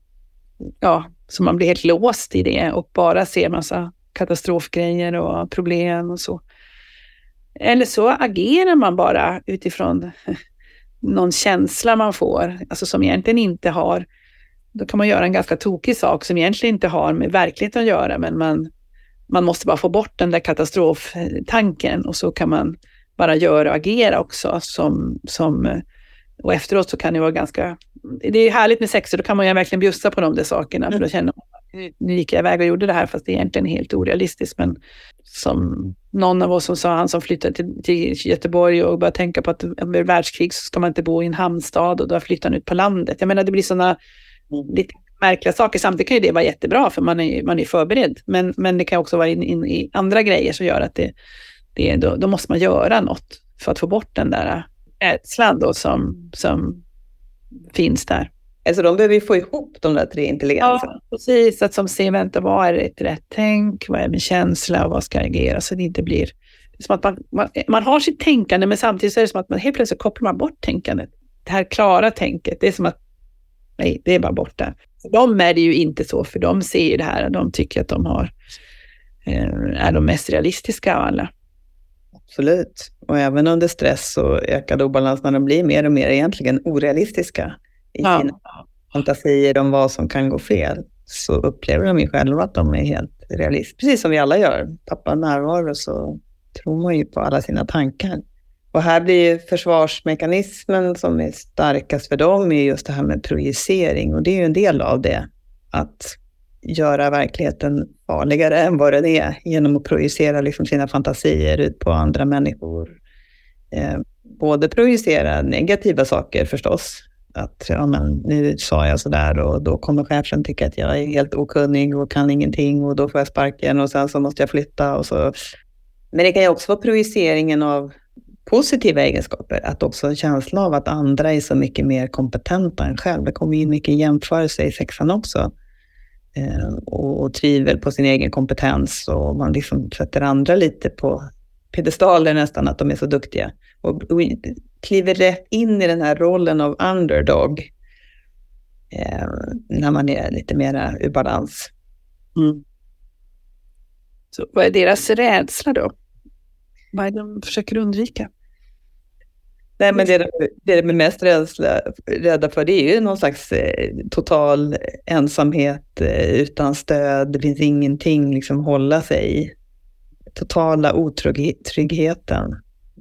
så man blir helt låst i det och bara ser massa katastrofgrejer och problem och så. Eller så agerar man bara utifrån någon känsla man får, alltså som egentligen inte har, då kan man göra en ganska tokig sak som egentligen inte har med verkligheten att göra, men man måste bara få bort den där katastroftanken och så kan man bara göra och agera också och efteråt så kan det vara ganska, det är härligt med sex och då kan man ju verkligen bjussa på de där sakerna för då känner man, nu gick jag iväg och gjorde det här fast det är egentligen helt orealistiskt, men som någon av oss som sa, han som flyttade till Göteborg och började tänka på att om det är världskrig så ska man inte bo i en hamnstad och då flyttar han ut på landet. Jag menar det blir sådana lite märkliga saker, samtidigt kan ju det vara jättebra för man är förberedd, men det kan också vara in i andra grejer som gör att då måste man göra något för att få bort den där rädslan då som finns där. Alltså de behöver ju få ihop de där tre intelligenserna. Ja, precis. Att som ser, vänta, vad är ett rätt tänk? Vad är min känsla? Och vad ska jag agera? Så det inte blir... Det är som att man har sitt tänkande, men samtidigt så är det som att man helt plötsligt kopplar man bort tänkandet. Det här klara tänket, det är som att nej, det är bara borta. För de är det ju inte så, för de ser ju det här. De tycker att de är de mest realistiska av alla. Absolut. Och även under stress och ökad obalans när de blir mer och mer egentligen orealistiska i sina fantasier om vad som kan gå fel, så upplever de ju själva att de är helt realistiska. Precis som vi alla gör. Tappar närvaro så tror man ju på alla sina tankar. Och här blir ju försvarsmekanismen som är starkast för dem är just det här med projicering. Och det är ju en del av det. Att göra verkligheten farligare än vad den är genom att projicera liksom sina fantasier ut på andra människor. Både projicera negativa saker förstås. Att nu sa jag sådär och då kommer chefen tycka att jag är helt okunnig och kan ingenting och då får jag sparken och sen så måste jag flytta och så. Men det kan ju också vara projiceringen av positiva egenskaper, att också en känsla av att andra är så mycket mer kompetenta än själv. Det kommer in mycket jämförelse i sexan också. Och tvivel på sin egen kompetens och man liksom sätter andra lite på pedestaler nästan, att de är så duktiga. Och kliver rätt in i den här rollen av underdog när man är lite mer ur balans. Mm. Så vad är deras rädsla då? Vad är de försöker undvika? Nej, men det de är mest rädda för, det är ju någon slags total ensamhet utan stöd. Det finns ingenting liksom hålla sig i. Totala otryggheten.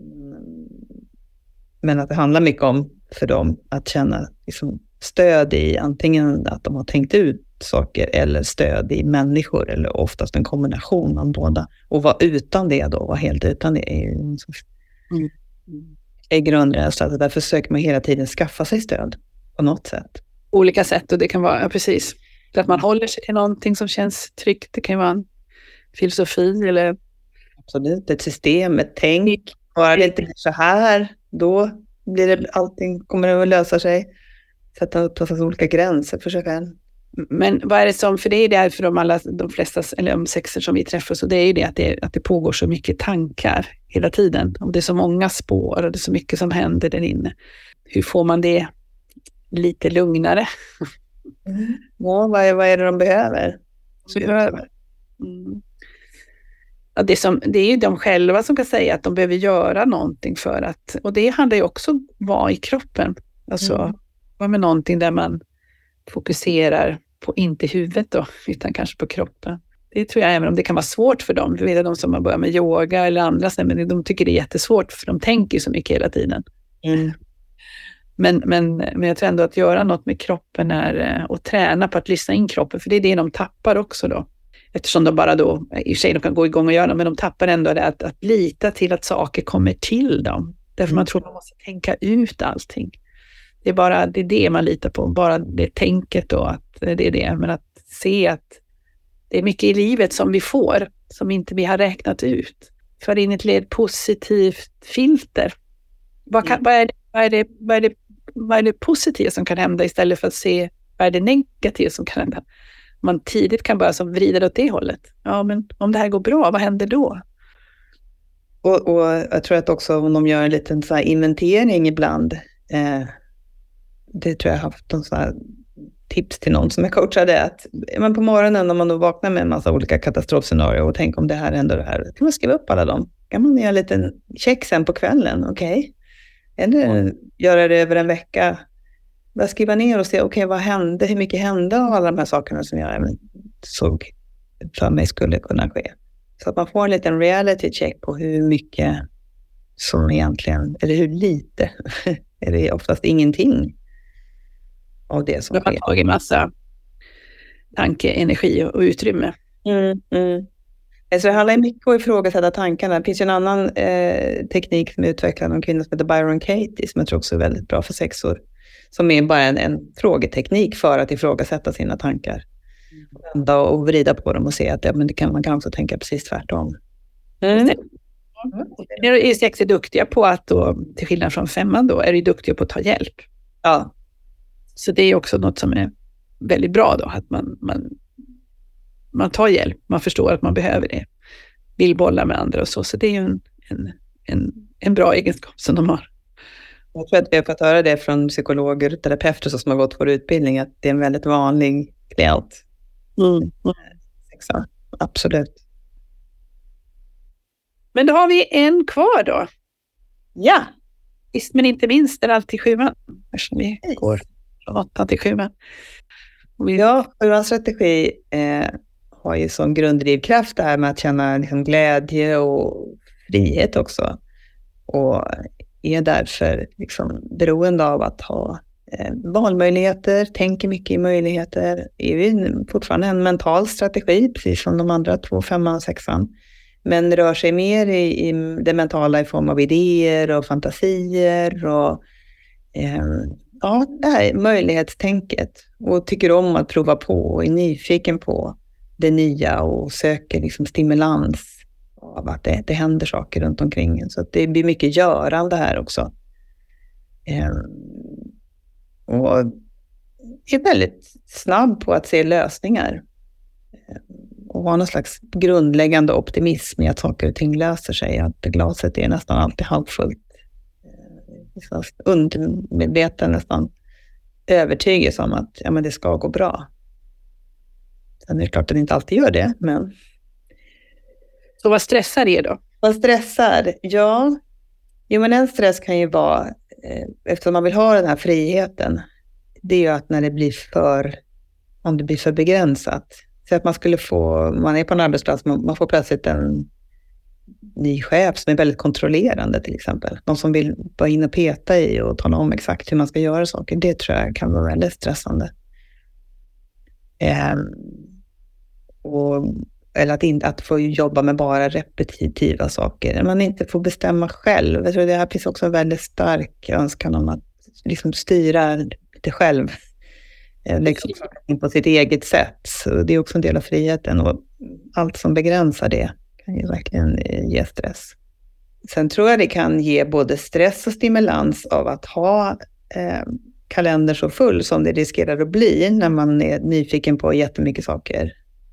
Men att det handlar mycket om för dem att känna liksom stöd i antingen att de har tänkt ut saker eller stöd i människor, eller oftast en kombination av båda. Och vara utan det då, vara helt utan det är ju en sorts grundrädsla. Därför försöker man hela tiden skaffa sig stöd på något sätt. Olika sätt, och det kan vara, precis, att man håller sig till någonting som känns tryggt. Det kan vara en filosofi eller... Absolut, ett system, ett tänk. Och är det inte så här, då blir det allting, kommer det att lösa sig. Sätta upp olika gränser, försöka Men vad är det som, för det är det för de flesta, eller de sexer som vi träffar, så det är ju det att det pågår så mycket tankar hela tiden. Och det är så många spår och det är så mycket som händer där inne. Hur får man det lite lugnare? Ja, vad är det de behöver? Ja, det är ju de själva som kan säga att de behöver göra någonting för att, och det handlar ju också om att vara i kroppen. Alltså, vara med någonting där man fokuserar på, inte huvudet då, utan kanske på kroppen. Det tror jag, även om det kan vara svårt för dem. Vi vet de som har börjat med yoga eller andra, men de tycker det är jättesvårt för de tänker så mycket hela tiden. Men jag tror ändå att göra något med kroppen är och träna på att lyssna in kroppen, för det är det de tappar också då. Eftersom de bara då, i och för sig de kan gå igång och göra det, men de tappar ändå det att lita till att saker kommer till dem. Därför man tror att man måste tänka ut allting. Det är det man litar på, bara det tänket då, att det är det. Men att se att det är mycket i livet som vi får, som inte vi har räknat ut. För in ett positivt filter. Vad är det positiva som kan hända istället för att se vad är det negativa som kan hända? Man tidigt kan börja som vrida åt det hållet. Ja, men om det här går bra, vad händer då? Och jag tror att också om de gör en liten så här inventering ibland, det tror jag har haft en så här tips till någon som är coachade, att men på morgonen när man då vaknar med en massa olika katastrofscenarier och tänker om det här händer det här, kan man skriva upp alla dem. Kan man göra en liten check sen på kvällen, okej? Eller göra det över en vecka. Bara skriva ner och se, okej, vad hände? Hur mycket hände av alla de här sakerna som jag såg för mig skulle kunna ske? Så att man får en liten reality check på hur mycket som egentligen, eller hur lite, är det oftast ingenting av det som sker. Det har tagit massa tanke, energi och utrymme. Så det handlar mycket om att ifrågasätta tankarna. Det finns ju en annan teknik som är utvecklad av en kvinna som heter Byron Katie, som jag tror också är väldigt bra för sexor. Som är bara en frågeteknik för att ifrågasätta sina tankar. Vända och vrida på dem och se att man kan också tänka precis tvärtom. Är sex duktiga på att då, till skillnad från 5:an då, är du duktiga på att ta hjälp. Ja. Så det är också något som är väldigt bra då, att man tar hjälp, man förstår att man behöver det. Vill bolla med andra och så det är ju en bra egenskap som de har. Jag tror att vi har fått höra det från psykologer och terapeuter som har gått vår utbildning, att det är en väldigt vanlig klient. Absolut. Men då har vi en kvar då. Ja. Sist men inte minst är det alltid 7:an. Eftersom vi går från 8 till 7:an. Ja, 7:ans strategi har ju som grunddrivkraft det här med att känna liksom glädje och frihet också. Och är därför liksom beroende av att ha valmöjligheter, tänker mycket i möjligheter. Är ju fortfarande en mental strategi, precis som de andra 2, 5:an och 6:an. Men rör sig mer i det mentala i form av idéer och fantasier och det här möjlighetstänket. Och tycker om att prova på och är nyfiken på det nya och söker liksom stimulans av att det händer saker runt omkring. Så att det blir mycket görande här också. Och är väldigt snabb på att se lösningar. Och ha någon slags grundläggande optimism i att saker och ting löser sig. Att glaset är nästan alltid halvfullt. Undermedveten nästan övertygelse om att det ska gå bra. Sen är det klart att det inte alltid gör det, men... Så vad stressar det då? Vad stressar? Ja, men en stress kan ju vara, eftersom man vill ha den här friheten, det är ju att när det blir om det blir för begränsat. Så att man är på en arbetsplats, man får plötsligt en ny chef som är väldigt kontrollerande till exempel. Någon som vill vara in och peta i och tala om exakt hur man ska göra saker. Det tror jag kan vara väldigt stressande. Eller att få jobba med bara repetitiva saker. Man inte får bestämma själv. Jag tror det här finns också en väldigt stark önskan om att liksom styra det själv. Liksom på sitt eget sätt. Så det är också en del av friheten. Och allt som begränsar det kan ju verkligen ge stress. Sen tror jag det kan ge både stress och stimulans av att ha kalender så full som det riskerar att bli när man är nyfiken på jättemycket saker.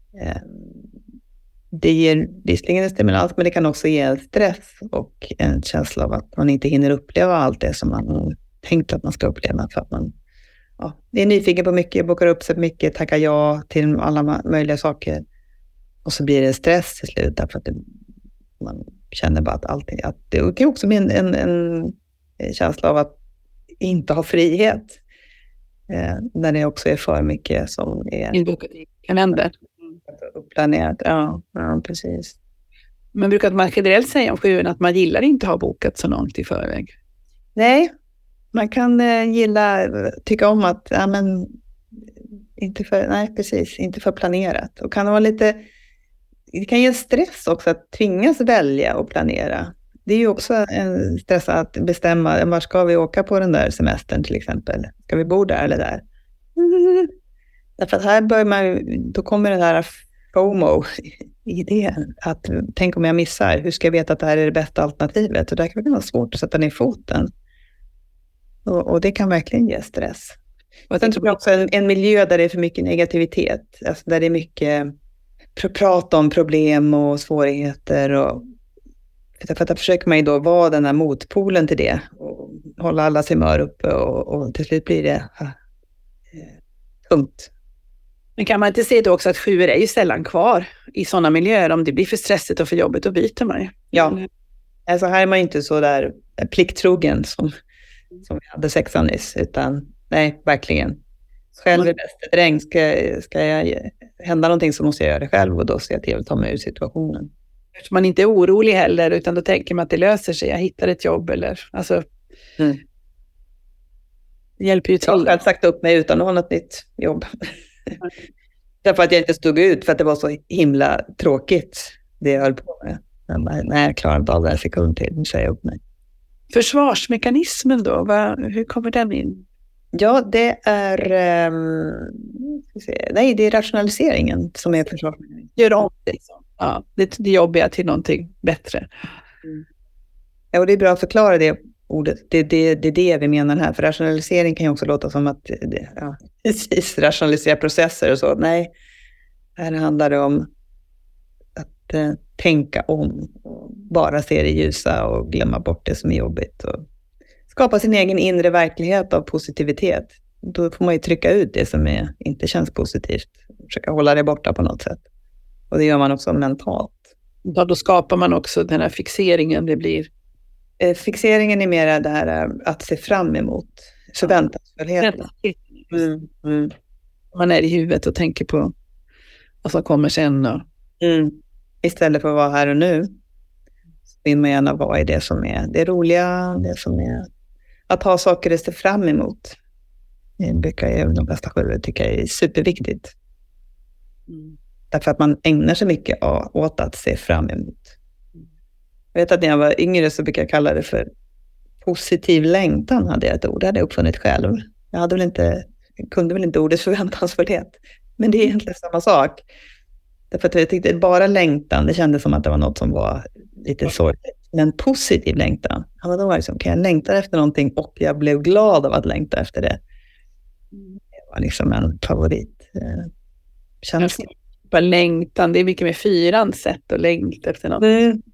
Det ger visserligen en stimulans, men det kan också ge en stress och en känsla av att man inte hinner uppleva allt det som man har tänkt att man ska uppleva. För att man är nyfiken på mycket, bokar upp sig mycket, tackar ja till alla möjliga saker. Och så blir det stress till slut därför att man känner bara att det kan också bli en känsla av att inte ha frihet. När det också är för mycket som är inbokat i kalender. Uppplanerat, ja, precis. Men brukar man generellt säga om 7 att man gillar inte att ha bokat så långt i förväg? Nej, man kan tycka om att inte för planerat. Och kan vara det kan ge stress också att tvingas välja och planera. Det är ju också en stress att bestämma var ska vi åka på den där semestern till exempel. Ska vi bo där eller där? Därför att här då kommer det här FOMO i det. Att tänk om jag missar, hur ska jag veta att det här är det bästa alternativet? Och där kan det vara svårt att sätta ner foten. Och det kan verkligen ge stress. Och sen tror jag också en miljö där det är för mycket negativitet. Alltså där det är mycket prata om problem och svårigheter. För att försöker man ju då vara den här motpolen till det. Och hålla allas humör uppe och till slut blir det tungt. Men kan man inte se då också att 7 är ju sällan kvar i sådana miljöer? Om det blir för stressigt och för jobbigt, då byter man ju. Ja, alltså här är man ju inte så där plikttrogen som vi hade 6an nyss, utan nej, verkligen. Själv är bästa dräng, ska jag hända någonting så måste jag göra det själv och då ser jag till att ta mig ur situationen. Man är inte orolig heller, utan då tänker man att det löser sig, jag hittar ett jobb eller, alltså det hjälper ju till. Jag har själv sagt upp mig utan att ha något nytt jobb. Därför att jag inte stod ut för att det var så himla tråkigt det jag höll på med. Nej, jag klarar inte av det här sekund till, nu säger jag upp mig. Försvarsmekanismen då, hur kommer den in? Ja, det är det är rationaliseringen som är försvarsmekanismen. Gör om det liksom. Ja, det jobbiga till någonting bättre. Ja, och det är bra att förklara det ordet. Det är det vi menar här. För rationalisering kan ju också låta som att precis rationalisera processer och så. Nej, här handlar det om att tänka om och bara se det ljusa och glömma bort det som är jobbigt och skapa sin egen inre verklighet av positivitet. Då får man ju trycka ut det som inte känns positivt. Försöka hålla det borta på något sätt. Och det gör man också mentalt. Ja, då skapar man också den här fixeringen det blir. Fixeringen är mer det här att se fram emot förväntansfullheten. Man är i huvudet och tänker på vad som kommer sen. Istället för att vara här och nu så vill man gärna vara i det som är det roliga, det som är att ha saker att se fram emot. Det brukar ju de flesta själva tycka är superviktigt. Därför att man ägnar sig mycket åt att se fram emot. Jag vet att när jag var yngre så brukar jag kalla det för positiv längtan, hade jag ett ord. Det hade jag uppfunnit själv. Jag kunde väl inte ordet förväntansfullhet. Men det är egentligen samma sak. Därför att jag tyckte bara längtan, det kändes som att det var något som var lite sorgligt. Men positiv längtan, då var det liksom, kan jag längta efter någonting och jag blev glad av att längta efter det. Det var liksom en favorit. Bara längtan, det är mycket med 4ans sätt att längta efter något.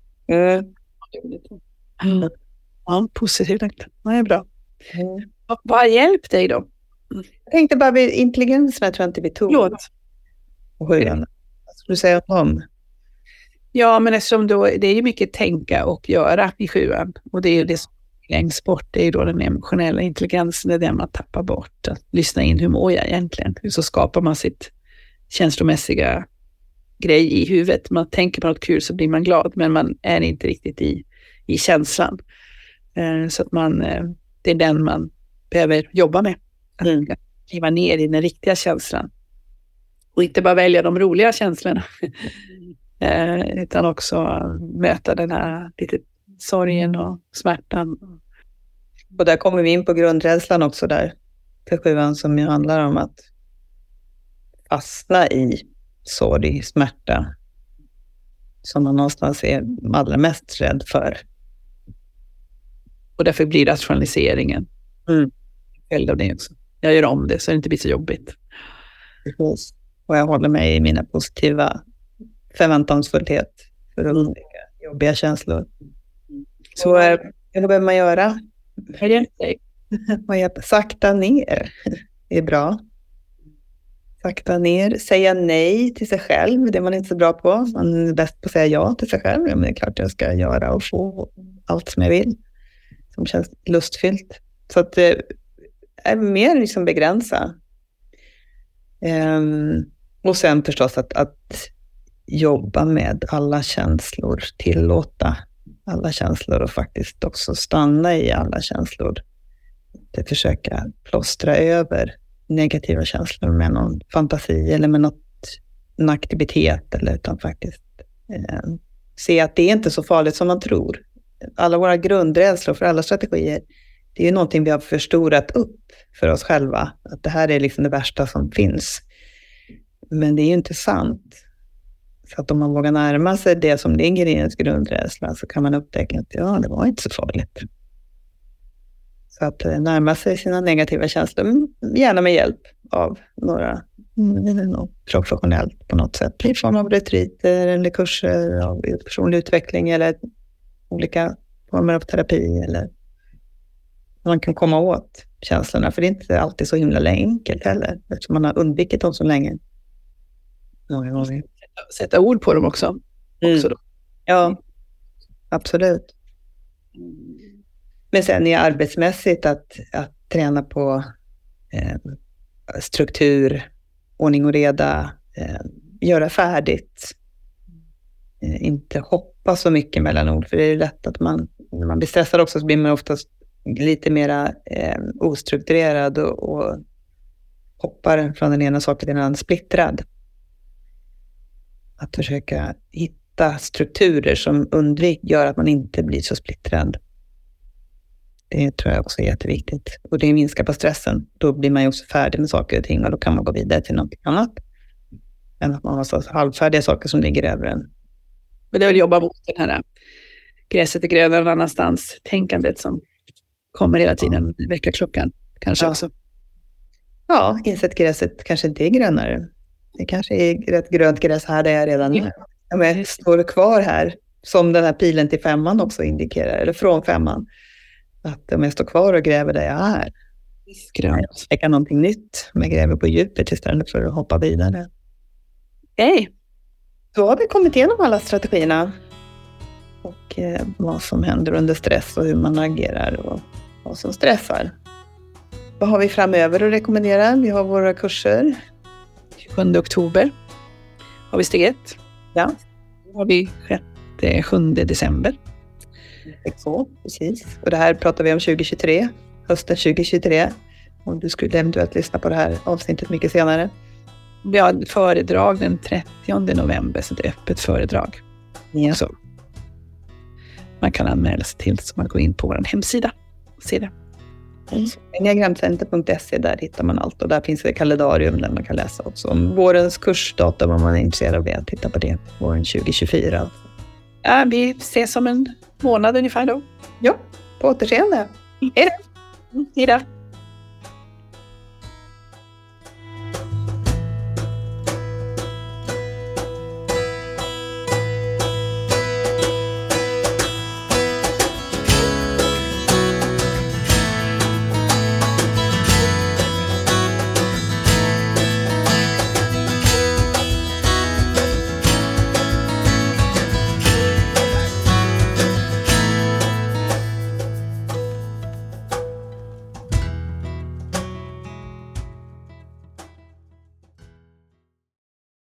Ja, positiv längtan. Det är bra. Vad har hjälpt dig då? Jag tänkte bara vid intelligensen, jag tror inte vi tog. Och vad skulle du säga om? Ja, men eftersom då, det är ju mycket tänka och göra i 7an. Och det är ju det som längst bort. Det är ju då den emotionella intelligensen. Det är det man tappar bort. Att lyssna in, hur mår jag egentligen? Så skapar man sitt känslomässiga grej i huvudet. Man tänker på något kul så blir man glad. Men man är inte riktigt i känslan. Så att det är den man behöver jobba med. Att kliva ner i den riktiga känslan. Och inte bara välja de roliga känslorna. Utan också möta den här lite sorgen och smärtan. Och där kommer vi in på grundrädslan också där. För 7an som ju handlar om att fastna i sorg, smärta. Som man någonstans är allra mest rädd för. Och därför blir rationaliseringen. följd av det också. Jag gör om det så det inte blir så jobbigt. Precis. Och jag håller mig i mina positiva förväntansfullhet för att undvika jobbiga känslor. Så vad behöver man göra? Sakta ner. Det är bra. Sakta ner. Säga nej till sig själv. Det är man inte så bra på. Man är bäst på att säga ja till sig själv. Men det är klart jag ska göra och få allt som jag vill. Som känns lustfyllt. Så att det är mer liksom begränsa. Och sen förstås att jobba med alla känslor. Tillåta alla känslor och faktiskt också stanna i alla känslor. Att försöka plåstra över negativa känslor med någon fantasi eller med en aktivitet, eller utan faktiskt se att det är inte så farligt som man tror. Alla våra grundrädslor för alla strategier, det är ju någonting vi har förstorat upp för oss själva. Att det här är liksom det värsta som finns. Men det är ju inte sant. Så att om man vågar närma sig det som ligger i ens grundrädsla så kan man upptäcka att det var inte så farligt. Så att närma sig sina negativa känslor, gärna med hjälp av något professionellt på något sätt. I form av retreater eller kurser av personlig utveckling eller olika former av terapi. Eller man kan komma åt känslorna, för det är inte alltid så himla enkelt heller. Eftersom man har undvikit dem så länge. Sätta ord på dem också. Då. Ja, absolut. Men sen är arbetsmässigt att träna på struktur, ordning och reda, göra färdigt. Inte hoppa så mycket mellan ord, för det är ju lätt att när man blir stressad också så blir man oftast lite mera ostrukturerad och hoppar från den ena saken till den andra, splittrad. Att försöka hitta strukturer som gör att man inte blir så splittrad. Det tror jag också är jätteviktigt. Och det minskar på stressen. Då blir man ju också färdig med saker och ting och då kan man gå vidare till något annat. Än att man har så halvfärdiga saker som ligger över en. Men det vill jobba mot den här gräset är grönare någon annanstans tänkandet som kommer hela tiden, väckarklockan kanske också. Ja, insett gräset kanske inte är grönare. Det kanske är rätt grönt gräs här där jag redan är. Jag står kvar här, som den här pilen till 5:an också indikerar, eller från 5:an. Att om jag står kvar och gräver där jag är, grönt. Jag kan någonting nytt, men gräver på djupet istället för att hoppa vidare. Okej. Då har vi kommit igenom alla strategierna. Och vad som händer under stress och hur man agerar och vad som stressar. Vad har vi framöver att rekommendera? Vi har våra kurser. 27 oktober har vi steg 1. Ja. Då har vi 7 december. Så, precis. Och det här pratar vi om 2023. Hösten 2023. Om du skulle eventuellt lyssna på det här avsnittet mycket senare. Vi har ett föredrag den 30 november, så det är öppet föredrag. Ja. Så man kan anmäla sig till, så man går in på vår hemsida och ser det. Enneagramcenter.se, där hittar man allt. Och där finns det kalendarium där man kan läsa också om vårens kursdatum om man är intresserad av det. Titta på det, våren 2024. Ja, vi ses om en månad ungefär då. Ja, på återseende. Hej då!